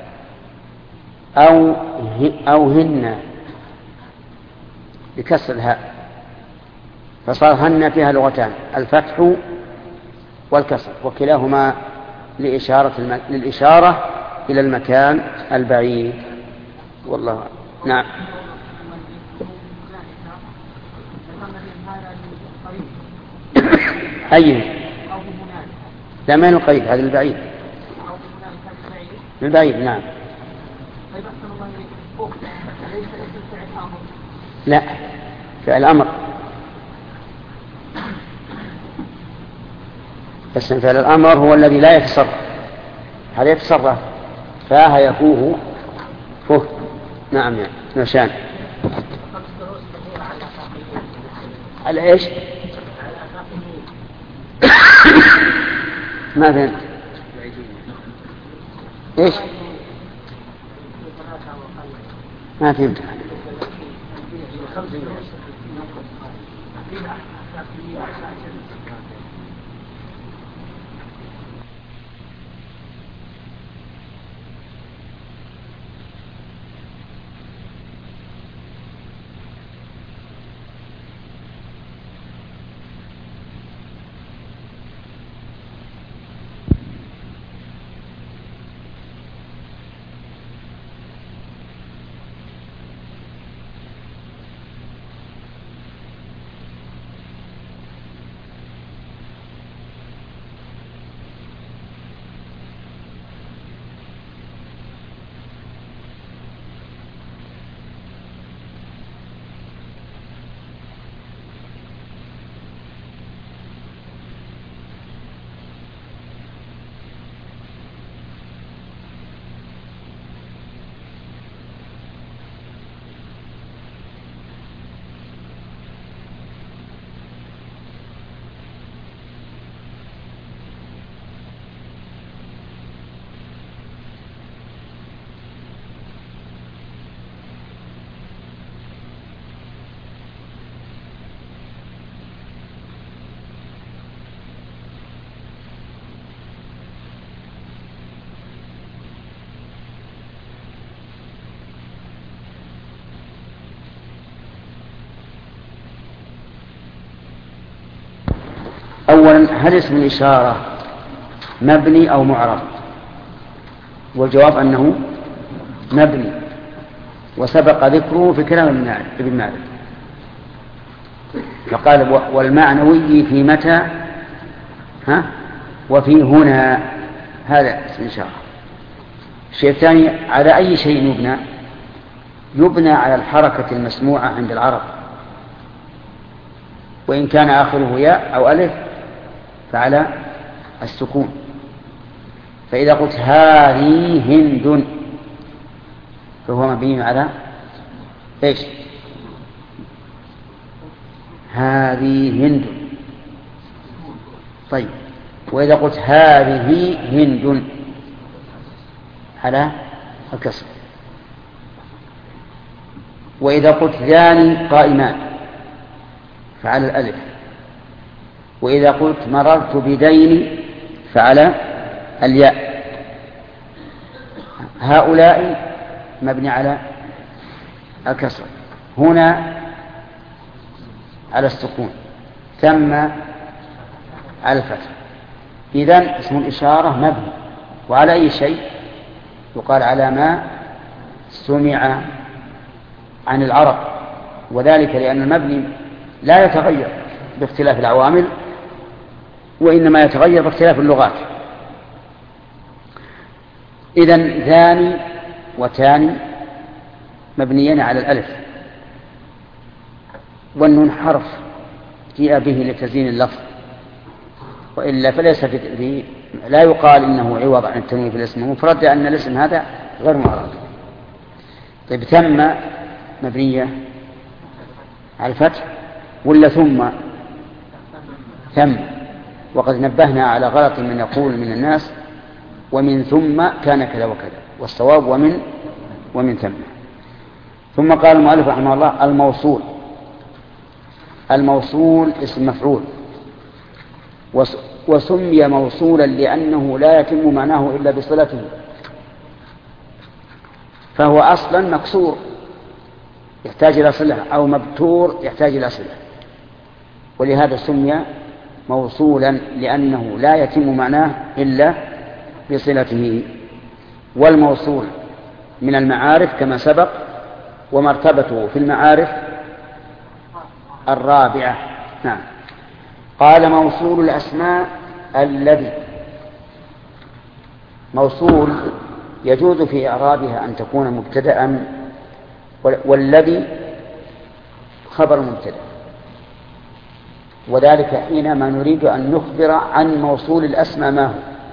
أو, أو هن بكسر الهاء، فصار هن فيها لغتان، الفتح والكسر، وكلاهما لإشارة الم... للإشارة إلى المكان البعيد. والله نعم. أي لا، ما القريب، هذا البعيد، البعيد نعم. لا، فعل أمر، بس فعل الأمر هو الذي لا يتصرف، هذا يتصرف، فاها يفوه فه. نعم يعني نشان على ايش؟ ما فهمت ايش؟ ما فهمت. أولا، هل اسم الإشارة مبني أو معرب؟ والجواب أنه مبني، وسبق ذكره في كلام ابن مالك، فقال والمعنوي في متى ها وفي هنا، هذا اسم الإشارة. الشيء الثاني، على أي شيء يبنى؟ يبنى على الحركة المسموعة عند العرب، وإن كان آخره ياء أو ألف فعلى السكون. فإذا قلت هذه هند فهو مبني على إيش؟ هذه هند. طيب، وإذا قلت هذه هند على الكسر. وإذا قلت ذان قائمان فعلى الألف. وإذا قلت مررت بدين فعلى الياء. هؤلاء مبني على الكسر، هنا على السكون، ثم على الفتح. إذن اسم الإشارة مبني، وعلى أي شيء؟ يقال على ما سمع عن العرب، وذلك لأن المبني لا يتغير باختلاف العوامل، وإنما يتغير باختلاف اللغات. إذن ذاني وتاني مبنيين على الألف، والنون حرف جاء به لتزيين اللفظ، وإلا فليس في لا يقال إنه عوض عن التنوين في الاسم المفرد، لأن الاسم هذا غير معرب. طيب، ثم مبنية على الفتح ولا ثم ثم؟ وقد نبهنا على غلط من يقول من الناس ومن ثم كان كذا وكذا، والصواب ومن ومن ثم. ثم قال المؤلف رحمه الله: الموصول. الموصول اسم مفعول، وسمي موصولا لأنه لا يتم معناه إلا بصلته، فهو أصلا مكسور يحتاج إلى صلة، أو مبتور يحتاج إلى صلة، ولهذا سمي موصولا لأنه لا يتم معناه إلا بصلته. والموصول من المعارف كما سبق، ومرتبته في المعارف الرابعة. نعم. قال: موصول الأسماء الذي. موصول يجوز في إعرابها أن تكون مبتدأ، والذي خبر مبتدأ، وذلك حينما نريد أن نخبر عن موصول الأسماء ما هو.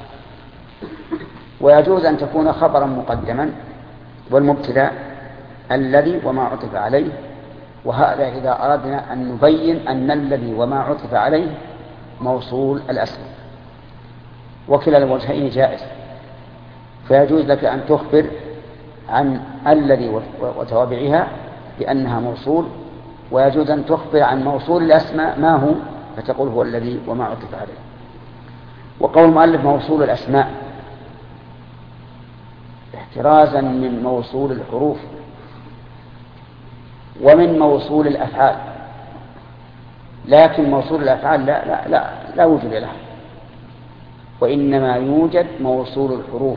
ويجوز أن تكون خبرا مقدما، والمبتدأ الذي وما عطف عليه، وهذا إذا أردنا أن نبين أن الذي وما عطف عليه موصول الأسماء، وكلا الوجهين جائز. فيجوز لك أن تخبر عن الذي وتوابعها بأنها موصول، ويجوز أن تخبر عن موصول الأسماء ما هو، فتقول هو الذي وما عطف عليه. وقول المؤلف موصول الأسماء احترازا من موصول الحروف ومن موصول الأفعال، لكن موصول الأفعال لا, لا, لا, لا وجود له، وإنما يوجد موصول الحروف.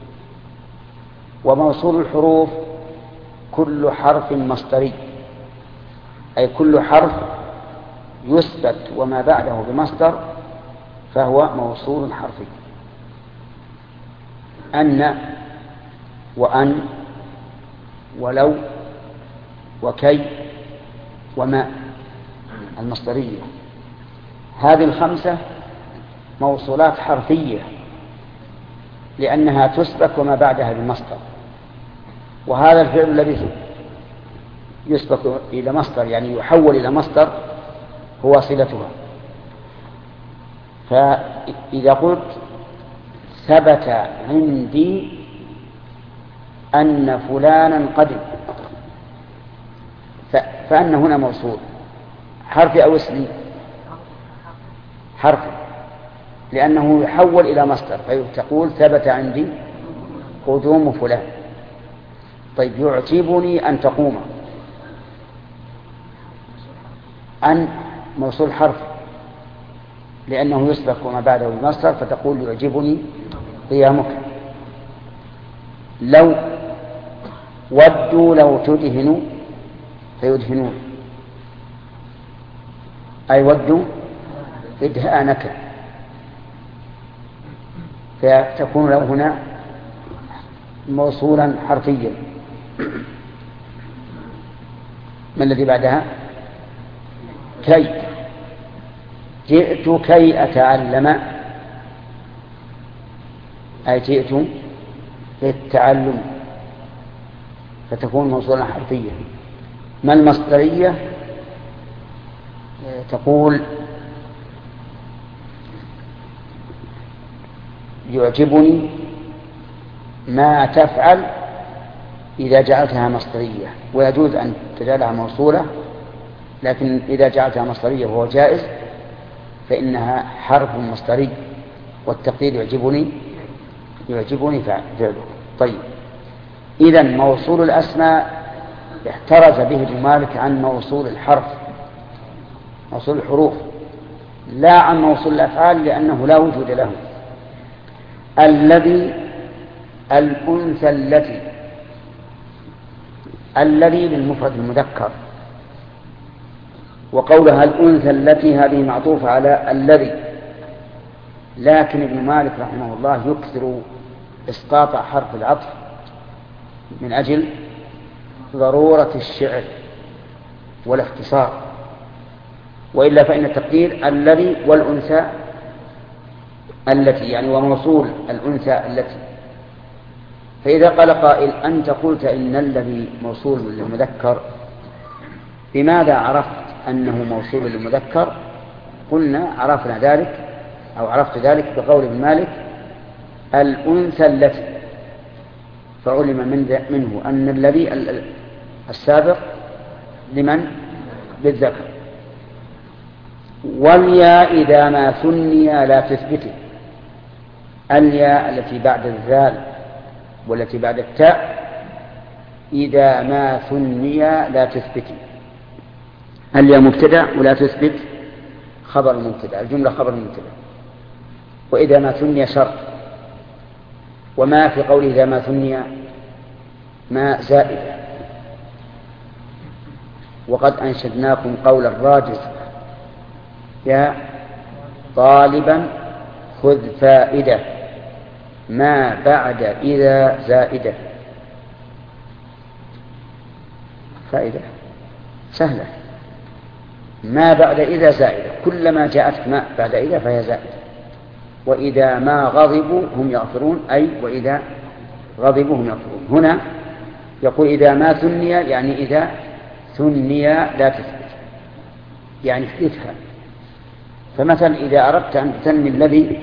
وموصول الحروف كل حرف مصدري، أي كل حرف يثبت وما بعده بمصدر فهو موصول حرفي. أن وأن ولو وكي وما المصدرية، هذه الخمسة موصولات حرفية لأنها تثبت وما بعدها بالمصدر. وهذا الفعل الذي يسبق إلى مصدر يعني يحول إلى مصدر هو صلتها. فإذا قلت ثبت عندي أن فلانا قدم، فأن هنا موصول حرفي أو اسمي؟ حرفي، لأنه يحول إلى مصدر، فتقول ثبت عندي قدوم فلان. طيب، يعجبني أن تقوم، أن موصول حرف لأنه يسبق وما بعده بالمصدر، فتقول يعجبني قيامك. لو ودوا لو تدهنوا فيدهنون، أي ودوا إدهانك، فتكون له هنا موصولا حرفيا. ما الذي بعدها؟ كي. جئت كي أتعلم، أي جئت للتعلم، فتكون موصولا حرفيا. ما المصدرية؟ تقول يعجبني ما تفعل إذا جعلتها مصدرية، ويجوز أن تجعلها موصولة، لكن إذا جعلتها مصدرية وهو جائز فإنها حرف مصدري، والتقدير يعجبني يعجبني فعله. طيب، إذن موصول الأسماء احترز به ابن مالك عن موصول الحرف، موصول الحروف، لا عن موصول الأفعال لأنه لا وجود له. الذي الأنثى التي، الذي للمفرد المذكر، وقولها الأنثى التي هذه معطوفة على الذي، لكن ابن مالك رحمه الله يكثر إسقاط حرف العطف من أجل ضرورة الشعر والاختصار، وإلا فإن التقدير الذي والأنثى التي، يعني وموصول الأنثى التي. فإذا قال قائل أنت قلت إن الذي موصول للمذكر بماذا عرفت أنه موصول للمذكر؟ قلنا عرفنا ذلك أو عرفت ذلك بقول ابن مالك الأنثى التي، فعلم من منه أن الذي السابق لمن؟ للذكر. والياء إذا ما ثني لا تثبته، الياء التي بعد الذال والتي بعد التاء إذا ما ثني لا تثبته. الياء مبتدأ ولا تثبت خبر مبتدأ، الجملة خبر مبتدأ. وإذا ما ثني شرط، وما في قوله إذا ما ثني ما زائدة. وقد أنشدناكم قولا راجز يا طالبا خذ فائدة ما بعد إذا زائدة. فائدة سهلة، ما بعد إذا زائدة، كلما جاءت ما بعد إذا فهي زائدة. وإذا ما غضبوا هم يغفرون، أي وإذا غضبوا هم يغفرون. هنا يقول إذا ما ثني يعني إذا ثني لا تثبت، يعني احذفها. فمثلا إذا أردت أن تثني الذي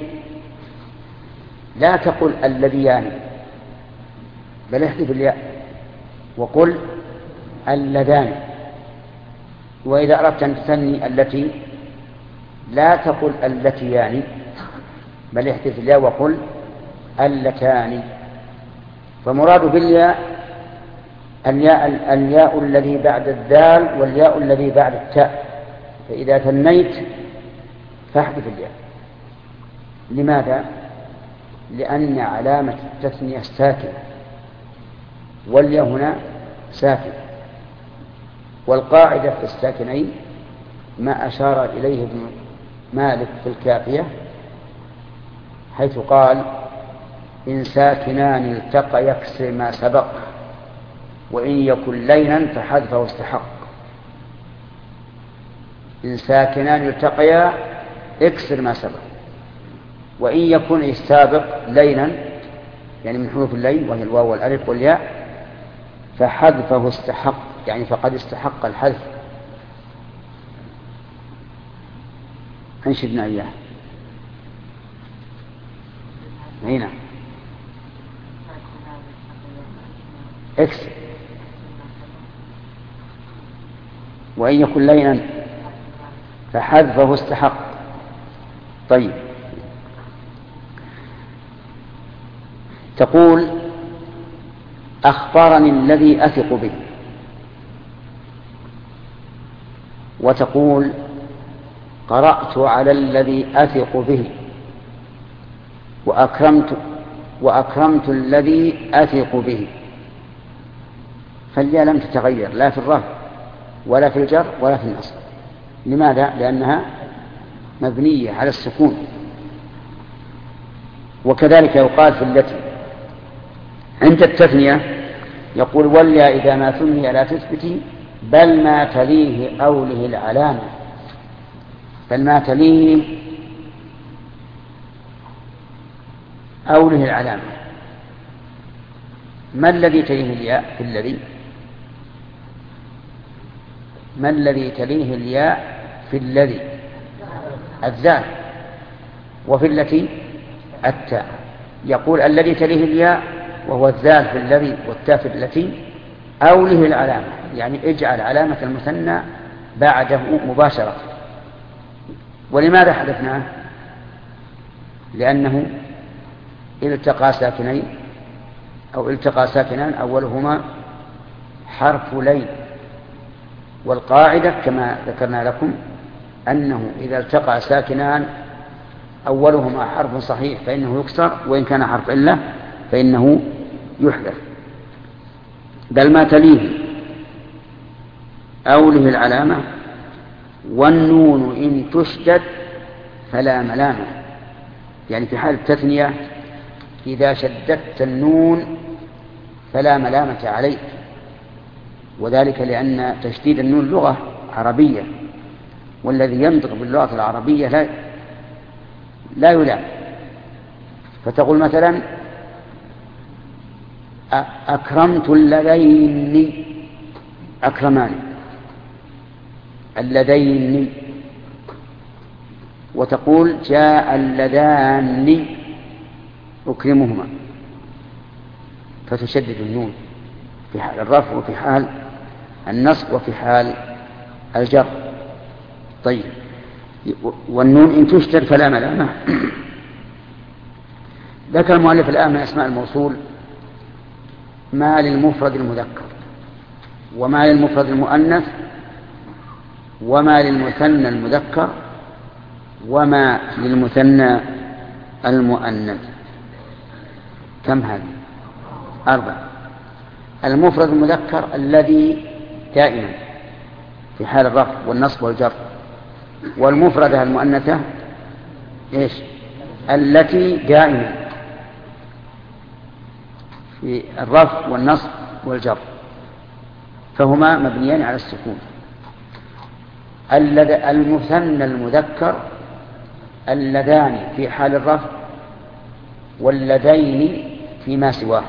لا تقل الذيان، بل احذف الياء وقل اللذان. وإذا أردت أن تثني التي لا تقل اللتيان، بل احذف الياء وقل اللتان. فمراد بالياء الياء, الياء الذي بعد الذال والياء الذي بعد التاء. فإذا ثنيت فاحذف الياء. لماذا؟ لأن علامة التثنية ساكنة، والياء هنا ساكنة. والقاعدة في الساكنين ما أشار إليه ابن مالك في الكافية، حيث قال إن ساكنان التقى يكسر ما سبق، وإن يكن لينا فحذفه استحق. إن ساكنان التقيا اكسر ما سبق، وإن يكن السابق لينا يعني من حروف اللين وهي الواو والألف والياء فحذفه استحق، يعني فقد استحق الحذف. أنشدنا إياه هنا اكسر، وإن يكن لينا فحذفه استحق. طيب، تقول أخبرني الذي أثق به، وتقول قرأت على الذي أثق به، وأكرمت وأكرمت الذي أثق به. فالياء لم تتغير لا في الرفع ولا في الجر ولا في النصب. لماذا؟ لأنها مبنية على السكون. وكذلك يقال في التي عند التثنية يقول والياء إذا ما ثني لا تثبتي بل ما تليه أوله العلامة. بل ما تليه أوله العلامة. ما الذي تليه الياء في الذي؟ ما الذي تليه الياء في الذي؟ الذال. وفي التي التاء. يقول الذي تليه الياء وهو الذال في الذي والتاء في التي أوله العلامة، يعني اجعل علامة المثنى بعده مباشرة. ولماذا حدثناه؟ لأنه التقى ساكنين أو التقى ساكنان أولهما حرف لين، والقاعدة كما ذكرنا لكم أنه إذا التقى ساكنان أولهما حرف صحيح فإنه يكسر، وإن كان حرف إلا فإنه يحذف. بل ما تليه أوله العلامة. والنون إن تشدد فلا ملامة، يعني في حال التثنية إذا شددت النون فلا ملامة عليك، وذلك لأن تشديد النون لغة عربية، والذي ينطق باللغة العربية لا لا يلام. فتقول مثلا أكرمت اللذين أكرماني، اللذين، وتقول جاء اللذان أكرمهما، فتشدد النون في حال الرفع وفي حال النصب وفي حال الجر. طيب، والنون إن تشتد فلا ملامة. ذكر المؤلف الآن من أسماء الموصول ما للمفرد المذكر، وما للمفرد المؤنث، وما للمثنى المذكر، وما للمثنى المؤنث. كم هذه؟ أربع. المفرد المذكر الذي دائما في حال الرفع والنصب والجر، والمفردة المؤنثة إيش؟ التي دائما في الرفع والنصب والجر، فهما مبنيان على السكون. المثنى المذكر اللذان في حال الرفع، واللذين فيما سواه.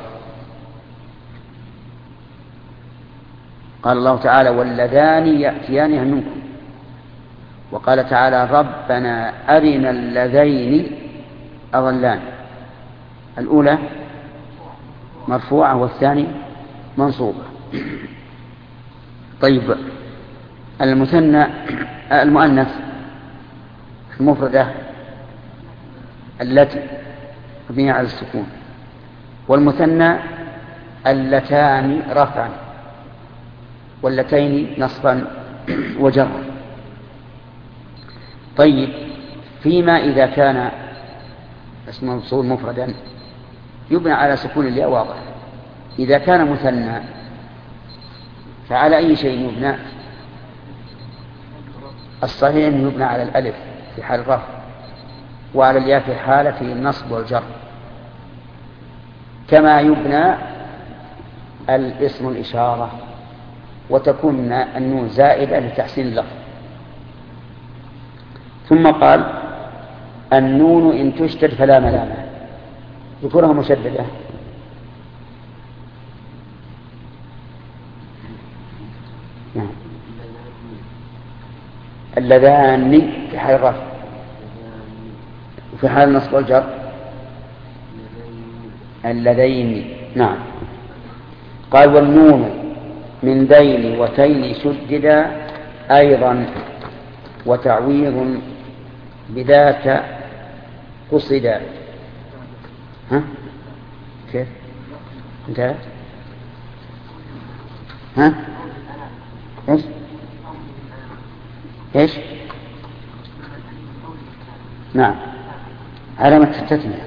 قال الله تعالى واللذان يأتيانها منكم، وقال تعالى ربنا أرنا اللذين أضلان. الأولى مرفوعة والثاني منصوبة. طيب، المثنى المؤنث المفردة التي مبنية على السكون، والمثنى اللتان رفعا واللتين نصبا وجرا. طيب، فيما إذا كان اسم الموصول مفردا يبنى على سكون الياء واضح. إذا كان مثنى فعلى أي شيء يبنى؟ الصحيح أنه يبنى على الألف في حال الرفع، وعلى الياء في حالة النصب والجر، كما يبنى الاسم الإشارة، وتكون النون زائدة لتحسين اللفظ. ثم قال النون إن تشتد فلا ملامة، ذكرها مشددة. نعم. اللذان في حال الرفع، وفي حال النصب والجر اللذين. نعم. قال والنون من ذين وتين شددا أيضا، وتعويض بذات قصدا. ها كيف انتهى؟ ها ايش ايش نعم، علامة التثنية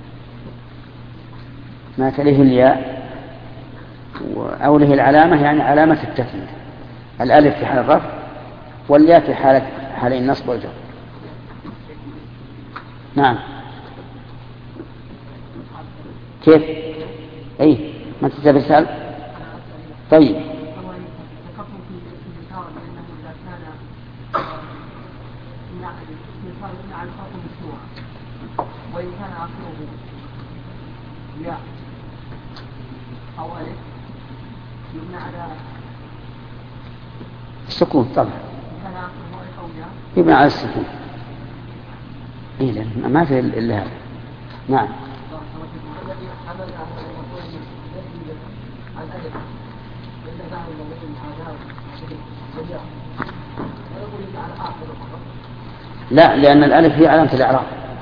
ما تليه الياء وأوله العلامة، يعني علامة التثنية، الألف في حال الرفع والياء في حالة حالين النصب والجر. نعم. كيف؟ أي ما تتبسل. طيب. وإن كان آخره ياء أو ألف يبنى على السكون طبعا، كان آخره ألف أو ياء يبنى على السكون. إيه لأن ما في إلا هذا. نعم. الذي حمل على المفعول عن ألف إلا بعد الذي عذاب سيئة ونقول إن على آخره فقط. لا، لأن الألف هي علامة الإعراب،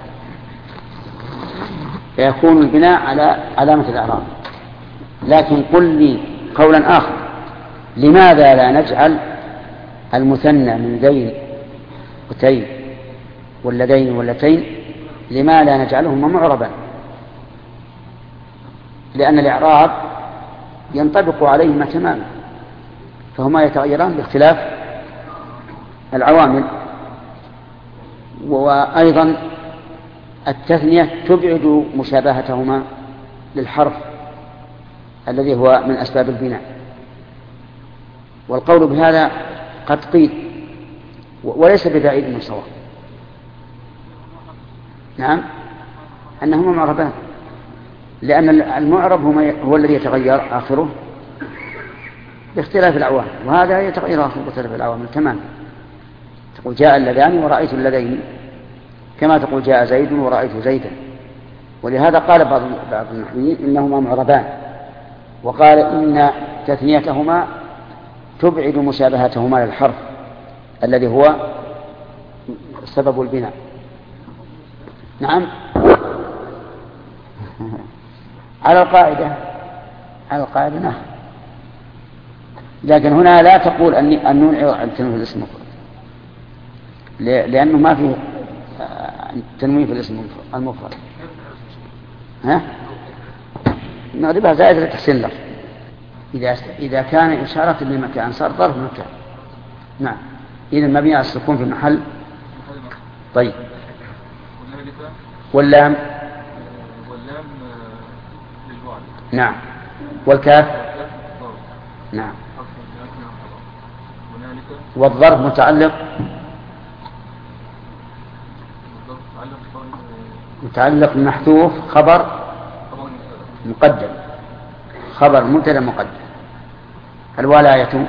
فيكون البناء على علامة الإعراب. لكن قل لي قولا آخر، لماذا لا نجعل المثنى من ذين وتين واللذين واللتين، لما لا نجعلهما معربا؟ لأن الإعراب ينطبق عليهما تماما، فهما يتغيران باختلاف العوامل. وأيضا التثنية تبعد مشابهتهما للحرف الذي هو من أسباب البناء. والقول بهذا قد قيل وليس ببعيد من الصواب. نعم، أنهما معربان، لأن المعرب هو الذي يتغير آخره باختلاف العوامل، وهذا يتغير آخره باختلاف العوامل تماما. تقول جاء اللذان ورأيت اللذين، كما تقول جاء زيد ورأيت زيدا. ولهذا قال بعض بعض النحويين إنهما معربان، وقال إن تثنيتهما تبعد مشابهتهما للحرف الذي هو سبب البناء. نعم، على القاعدة على القاعدة نعم. لكن هنا لا تقول أن النون عوض عن تنوين في الاسم المفرد، لأنه ما فيه تنوين في الاسم المفرد. ها؟ نغربها زائد لتحسين اللفظ إذا إذا كان إشارة لمكان صار ظرف مكان. نعم، إذا مبني على السكون في محل. طيب، واللام واللام للبعد. نعم، والكاف نعم، والظرف متعلق متعلق محذوف خبر مقدم، خبر مبتدا مقدم. الولاية نعم.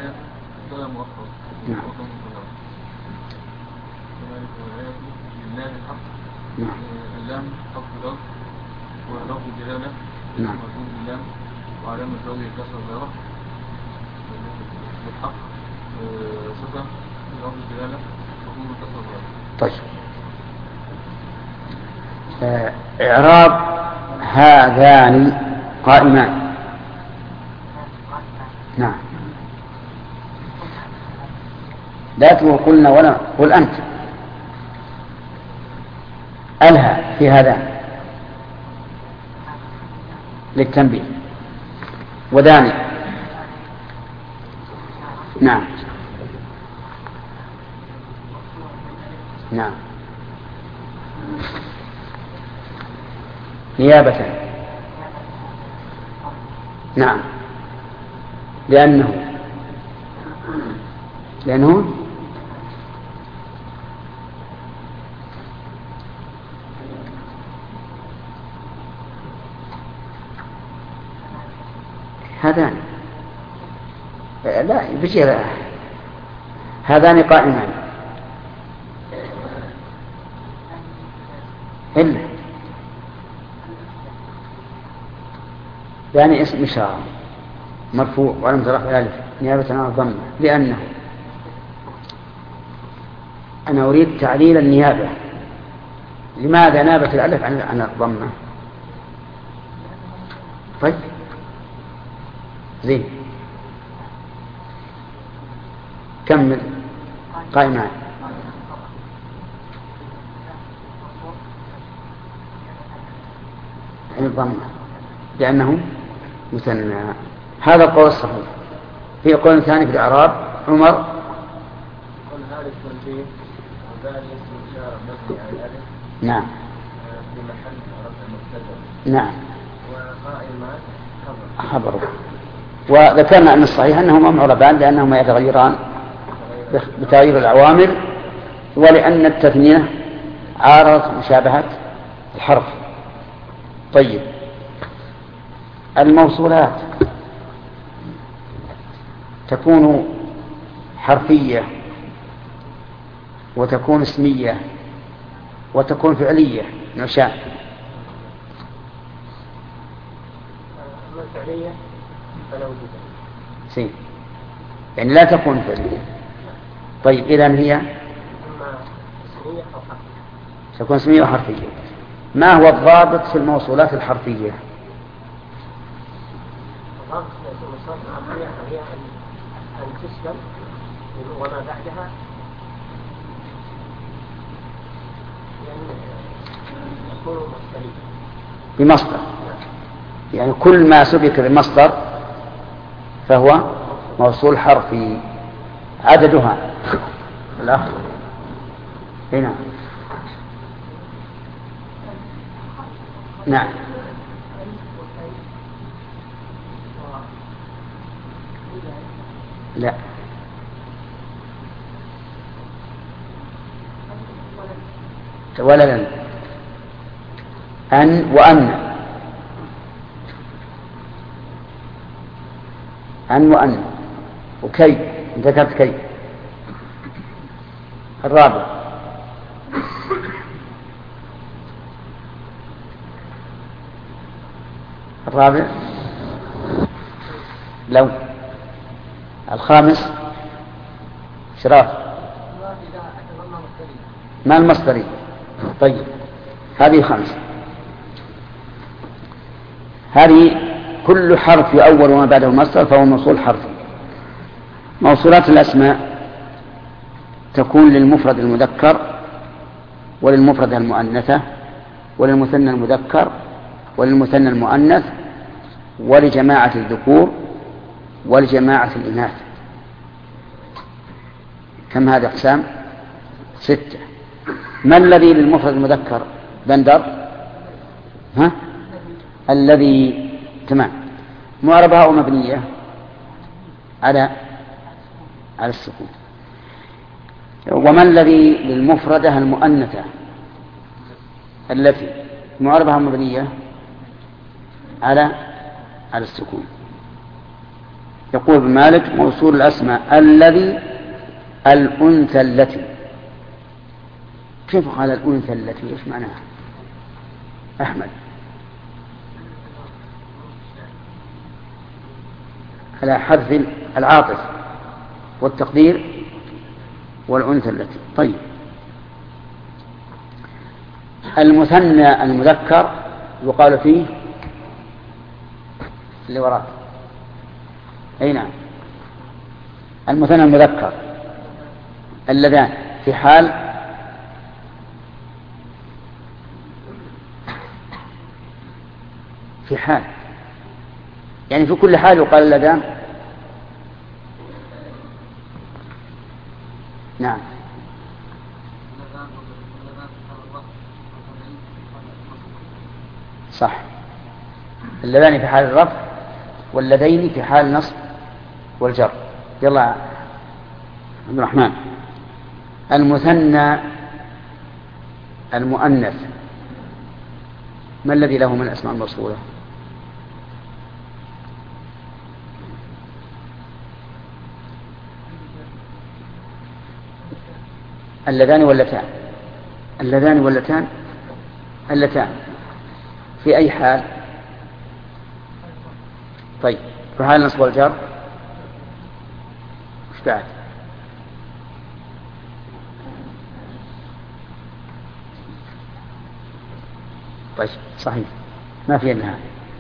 نعم. اللام حرف جر ولفظ الجلالة نعم. مرفوع باللام وعلامة جره كسر الظاهرة بالحق صفة لفظ الجلالة مرفوع بكسر الظاهرة. طيب، آه، إعراب هذان قائمان. نعم، لا تقول قلنا ولا قل أنت. ألها في هذان للتنبيه، وداني. نعم نعم، نيابة. نعم، لأنه لأنه هذان لا بجي هذان قائمان إلا يعني اسم إشارة مرفوع ولم ترفع الألف نيابة عن الضمة، لأنه أنا أريد تعليل النيابة. لماذا نابت الألف عن عن الضمة؟ طيب زين، كمل. قائمان عن الضمة لأنه مثنى. هذا القول الصحيح. في قول ثاني في الإعراب. عمر. قل هذا التنبيه وذلك اسم إشارة مبني على الألف. نعم. في محل رفع مبتدأ. نعم. وقائمان خبر. خبره. وذكرنا أن الصحيح أنهما معربان لأنهما يتغيران بتغيير العوامل، ولأن التثنية عارض مشابهة الحرف. طيب، الموصولات تكون حرفية وتكون اسمية وتكون فعلية نشاء. أما الفعلية فلا وجود سين، يعني لا تكون فعلية. طيب، إذن هي أما اسمية أو حرفية. تكون اسمية وحرفية. ما هو الضابط في الموصولات الحرفية؟ الضابط في الموصولات الحرفية هي أن تسلم وما بعدها يكون مصدريا بمصدر، يعني كل ما سبك بمصدر فهو موصول حرفي. عددها الآخر هنا. نعم. لا، ولا لن. أن وأن. أن وأن وكي. ذكرت كي. الرابع الرابع لو الخامس شراف ما المصدري. طيب هذه خمسة. هذه كل حرف يؤول وما بعده مصدر فهو موصول حرفي. موصولات الأسماء تكون للمفرد المذكر وللمفرد المؤنثة وللمثنى المذكر وللمثنى المؤنث ولجماعة الذكور ولجماعة الإناث. كم هذه أقسام؟ ستة. ما الذي للمفرد المذكر؟ بندر ها؟ الذي تمام. معربها أو مبنية على على السكون. وما الذي للمفردة المؤنثة؟ التي معربها مبنية على على السكون. يقول ابن مالك موصول الأسماء الذي الأنثى التي. كيف قال الأنثى التي؟ ايش معناها أحمد؟ على حذف العاطف والتقدير والأنثى التي. طيب المثنى المذكر يقال فيه اللي وراء أي نعم المثنى المذكر اللذان في حال في حال يعني في كل حال يقال اللذان. نعم صح. اللذان في حال الرفع واللذين في حال النصب والجر. يلا عبد الرحمن. المثنى المؤنث ما الذي له من الأسماء الموصولة؟ اللذان واللتان. اللذان واللتان اللتان في أي حال؟ طيب في حال النصب والجر ايش بعد؟ طيب صحيح ما في إلا هذا.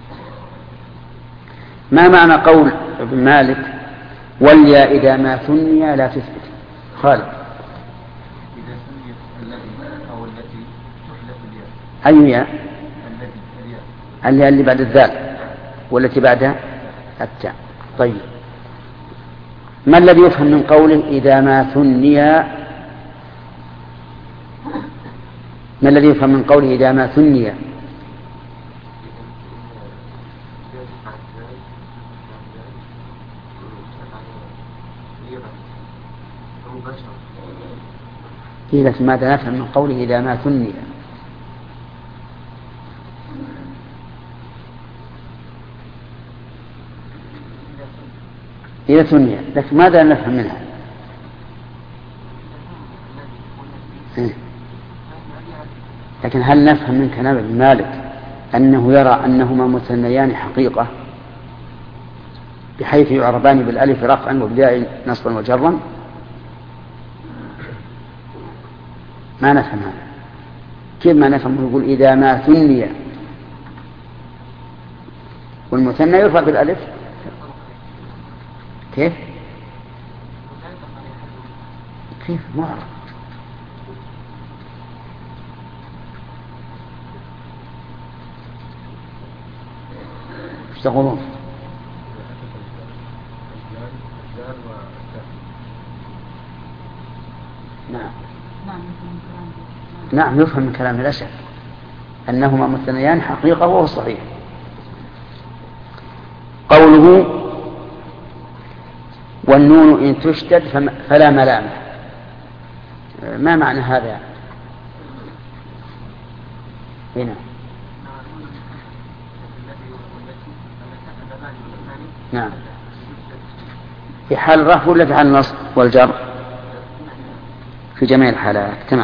ما معنى قول ابن مالك والياء إذا ما ثني لا تثبت؟ خالد. إذا سميت الذي أو التي تحذف الياء. أي ياء؟ الذي الياء. الياء اللي بعد الذال والتي بعدها التاء. طيب ما الذي يفهم من قوله إذا ما ثني؟ ما الذي يفهم من قوله إذا ما ثني؟ إذا ماذا نفهم من قوله إذا ما ثني؟ إذا ثني لكن ماذا نفهم منها؟ لكن هل نفهم من كلام ابن مالك أنه يرى أنهما مثنيان حقيقة بحيث يعربان بالألف رفعا وبالياء نصبا وجرا؟ ما نفهم هذا. كيف ما نفهم؟ يقول إذا ما ثني والمثنى يرفع بالألف كيف؟ كيف معرب؟ ايش تقولون؟ نعم نعم يفهم من كلام لا شك أنهما مثنيان حقيقة وهو صحيح. قوله والنون إن تشتد فلا ملامة، ما معنى هذا؟ هنا نعم في حال الرفع ولا في حال النصب والجر؟ في جميع الحالات. تمام.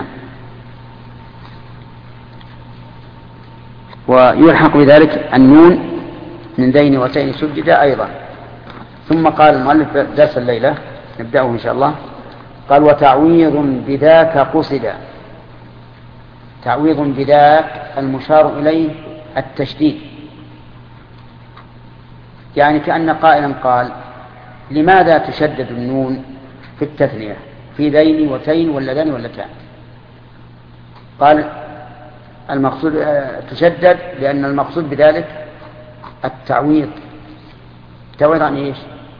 ويلحق بذلك النون من دين وتين سجد أيضا. ثم قال المؤلف درس الليلة نبدأه إن شاء الله. قال وتعويض بذاك قصد. تعويض بذاك المشار إليه التشديد، يعني كأن قائلا قال لماذا تشدد النون في التثنية في دين وتين واللذان واللتان؟ قال المقصود تشدد لأن المقصود بذلك التعويض. التعويض عن إيش؟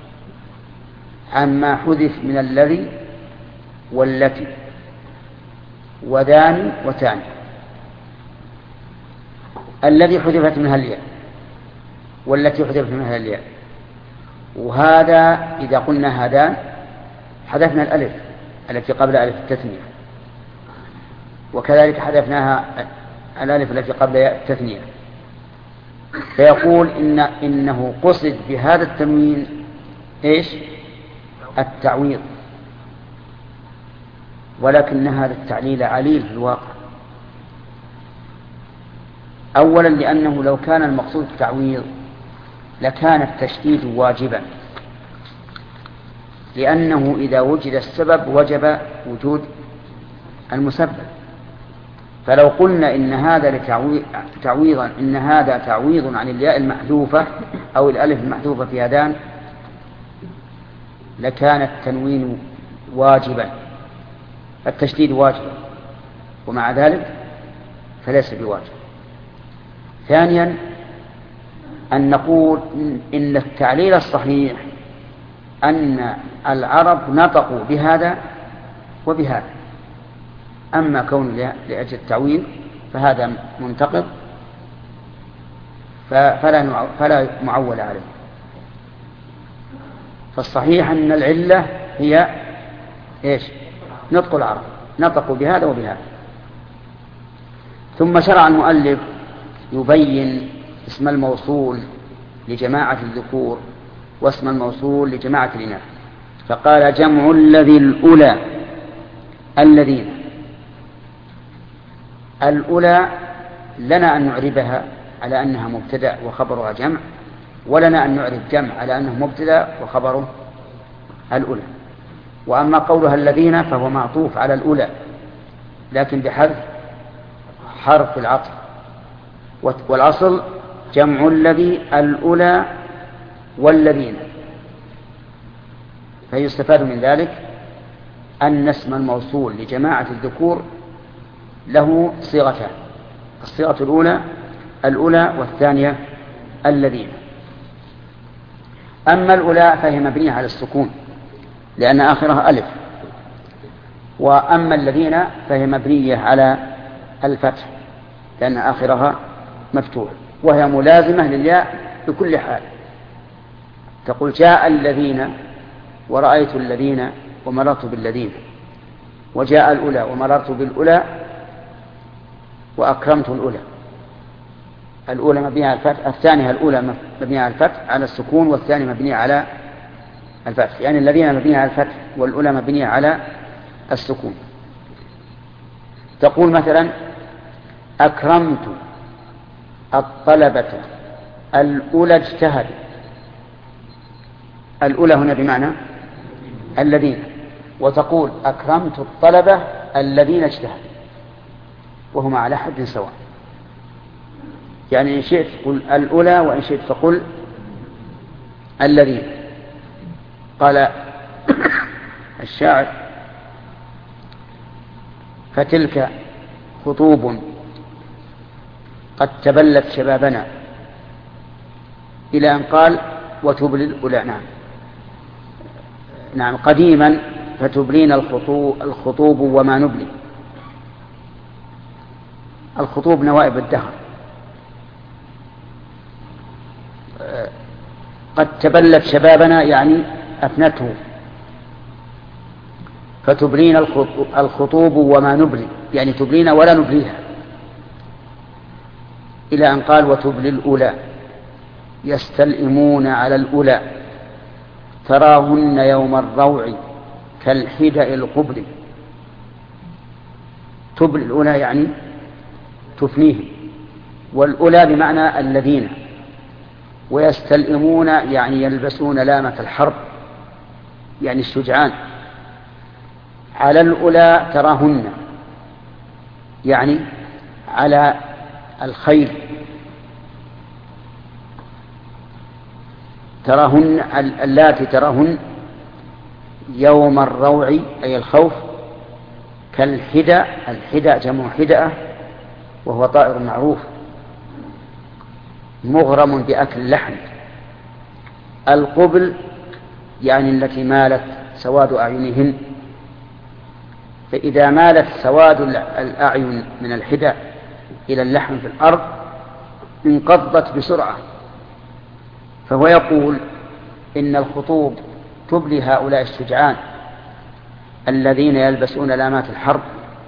عما حذف من الذي والتي وذان وتان. الذي حذفت منها الياء والتي حذفت منها الياء، وهذا إذا قلنا هذان حذفنا الألف التي قبل ألف التثنية، وكذلك حذفناها الألف التي قبل ياء التثنية. فيقول إن إنه قصد بهذا التنوين إيش؟ التعويض، ولكن هذا التعليل عليل في الواقع. أولا لأنه لو كان المقصود التعويض لكان التشديد واجبا، لأنه إذا وجد السبب وجب وجود المسبب. فلو قلنا إن هذا تعويضا إن هذا تعويض عن الياء المحذوفة أو الألف المحذوفة في هذان لكان التنوين واجبا، التشديد واجبا، ومع ذلك فليس بواجب. ثانيا أن نقول إن التعليل الصحيح أن العرب نطقوا بهذا وبهذا، أما كون لأجل التعويل فهذا منتقض فلا فلا معول عليه. فالصحيح أن العلة هي إيش؟ نطق العرب، نطقوا بهذا وبهذا. ثم شرع المؤلف يبين اسم الموصول لجماعة الذكور واسم الموصول لجماعة الإناث، فقال جمع الذي الأولى الذين. الأولى لنا أن نعربها على أنها مبتدأ وخبرها جمع، ولنا أن نعرب جمع على أنه مبتدأ وخبره الأولى. وأما قولها الذين فهو معطوف على الأولى لكن بحذف حرف العطف، والأصل جمع الذي الأولى والذين. فيستفاد من ذلك أن اسم الموصول لجماعة الذكور له صيغتان، الصيغة الأولى الأولى والثانية الذين. أما الأولى فهي مبنية على السكون لأن آخرها ألف، وأما الذين فهي مبنية على الفتح لأن آخرها مفتوح، وهي ملازمة للياء بكل حال. تقول جاء الذين ورأيت الذين ومررت بالذين، وجاء الأولى ومررت بالأولى وأكرمت الأولى. الأولى مبنية على الفتح، الثانية الأولى مبنية على الفتح على السكون، والثانية مبنية على الفتح، يعني الذين مبنية على الفتح والأولى مبنية على السكون. تقول مثلا أكرمت الطلبة الأولى اجتهد. الأولى هنا بمعنى الذين، وتقول أكرمت الطلبة الذين اجتهدوا، وهما على حد سواء. يعني إن شئت قل الأولى وإن شئت فقل الذين. قال الشاعر فتلك خطوب قد تبلت شبابنا، إلى أن قال وتبلي الأولى. نعم نعم قديما فتبلين الخطوب, الخطوب وما نبلي. الخطوب نوائب الدهر. قد تبلت شبابنا يعني أفنته، فتبلين الخطوب وما نبلي يعني تبلين ولا نبليها، إلى أن قال وتبلي الأولى يستلئمون على الأولى تراهن يوم الروع كالحدأ القبل. تبل الأولى يعني تفنيهم، والأولى بمعنى الذين، ويستلئمون يعني يلبسون لامة الحرب يعني الشجعان. على الأولى تراهن يعني على الخيل، تراهن اللاتي تراهن يوم الروع أي الخوف كالحدى، الحدى جمع حدأة وهو طائر معروف مغرم بأكل اللحم. القبل يعني التي مالت سواد أعينهن، فإذا مالت سواد الأعين من الحدى إلى اللحم في الأرض انقضت بسرعة. فهو يقول إن الخطوب تبلي هؤلاء الشجعان الذين يلبسون لامات الحرب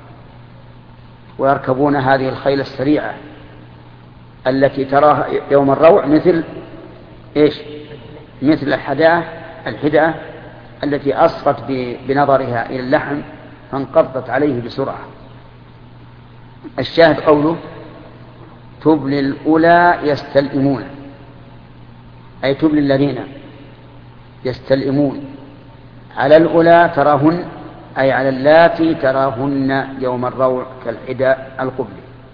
ويركبون هذه الخيل السريعة التي تراها يوم الروع مثل إيش؟ مثل الحداة الحداة التي أصغت بنظرها إلى اللحم فانقضت عليه بسرعة. الشاهد قوله تبلي الأولى يستلئمون، أي تبلي الذين يستلئمون. على الأولى تراهن أي على اللاتي تراهن يوم الروع كالحدى القبل.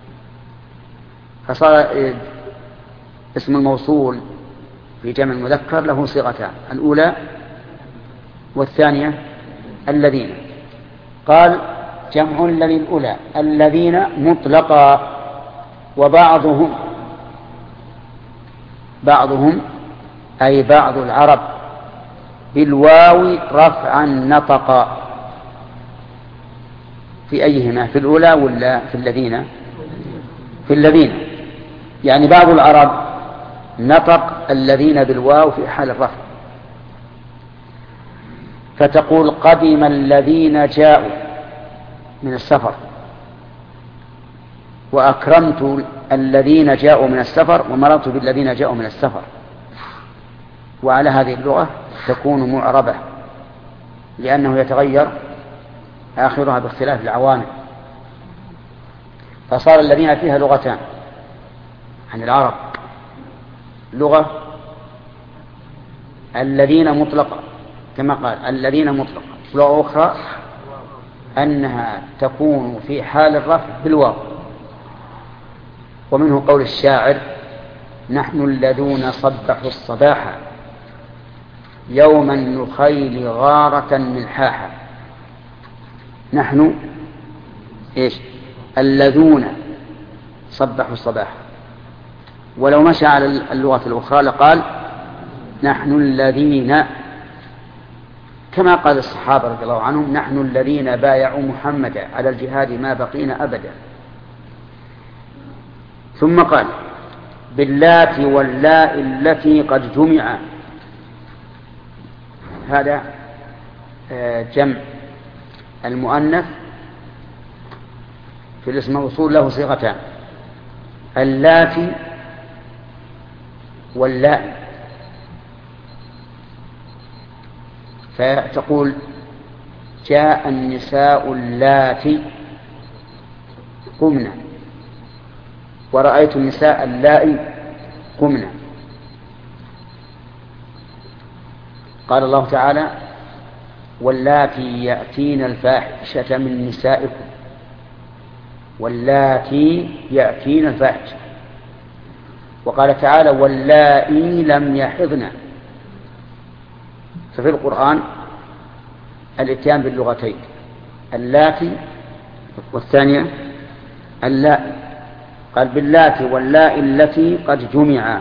فصار اسم الموصول في جمع المذكر له صيغتان، الأولى والثانية الذين. قال جمع للأولى الذين مطلقا، وبعضهم بعضهم أي بعض العرب بالواو رفعا نطقا. في أيهما؟ في الأولى ولا في الذين؟ في الذين، يعني بعض العرب نطق الذين بالواو في حال الرفع، فتقول قدم الذين جاءوا من السفر، وأكرمت الذين جاءوا من السفر، ومررت بالذين جاءوا من السفر. وعلى هذه اللغة تكون معربة لأنه يتغير آخرها باختلاف العوامل. فصار الذين فيها لغتان عن العرب، لغة الذين مطلقة كما قال الذين مطلقة، لغة أخرى أنها تكون في حال الرفع بالواو. ومنه قول الشاعر نحن الذين صبحوا الصباح يوم النخيل غارة ملحاحا. نحن إيش؟ الذين صبحوا الصباح. ولو مشى على اللغة الأخرى لقال نحن الذين، كما قال الصحابة رضي الله عنهم نحن الذين بايعوا محمدا على الجهاد ما بقينا أبدا. ثم قال باللات واللاء التي قد جمع، هذا جمع المؤنث في الاسم الموصول له صيغتان، اللاتي واللاء. فتقول جاء النساء اللاتي قمنا، ورأيت النساء اللائي قمنا. قال الله تعالى واللاتي يأتين الفاحشة من نسائكم، واللاتي يأتين الفاحشة. وقال تعالى واللائي لم يحضن. ففي القرآن الاتيان باللغتين اللاتي والثانية اللاء. قال باللاتي واللاء التي قد جمعا،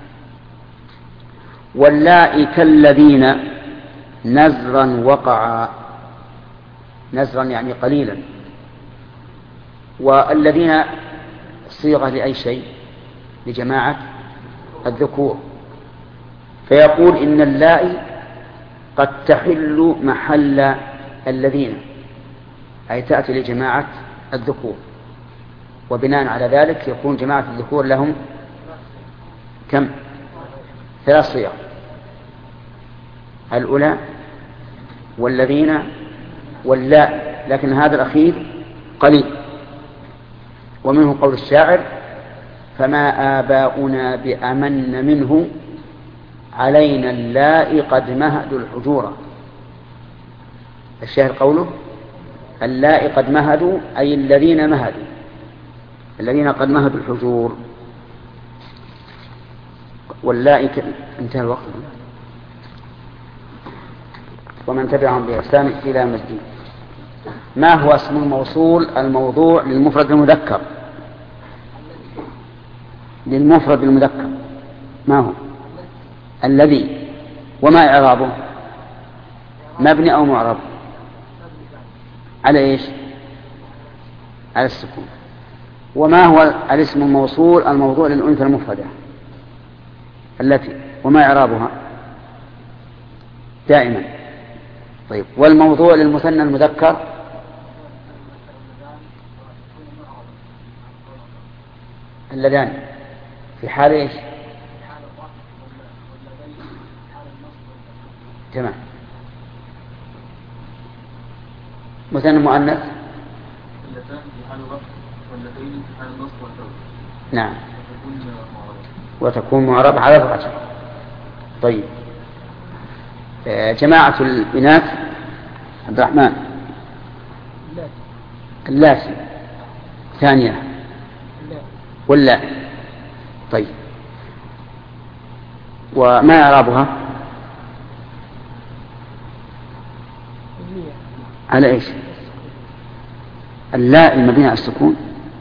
واللاء كالذين نزرا وقعا، نزرا يعني قليلا. والذين صيغة لأي شيء؟ لجماعة الذكور. فيقول إن اللاء قد تحل محل الذين، أي تأتي لجماعة الذكور، وبناء على ذلك يكون جماعة الذكور لهم كم؟ ثلاث صيغ، الأولى والذين واللاء، لكن هذا الأخير قليل ومنه قول الشاعر: فما آباؤنا بأمن منه علينا اللائي قد مهدوا الحجورا. الشاعر قوله: اللائي قد مهدوا، أي الذين مهدوا، الذين قد مهدوا الحجور. واللائي ك... انتهى الوقت. ومن تبعهم بإحسان إلى مزيد. ما هو اسم الموصول الموضوع للمفرد المذكر؟ للمفرد المذكر ما هو؟ الذي. وما إعرابه؟ مبني أو معرب؟ على إيش؟ على السكون. وما هو الاسم الموصول الموضوع للأنثى المفردة؟ التي. وما إعرابها؟ دائما. طيب، والموضوع للمثنى المذكر؟ اللذان. في حال إيش؟ تمام. مثنى مؤنث؟ اللتان في حال الرفع واللتين في حال النصب والجر. نعم. وتكون معربة. وتكون معربة على الرجل. طيب، جماعة الإناث عبد الرحمن. اللاتي. ثانية. ولا. طيب، وما إعرابها؟ على إيش؟ اللاء المبني على السكون.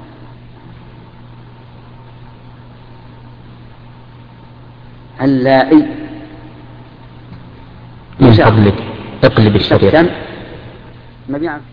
اللائي. من فضلك اقلب الشريط. مبني على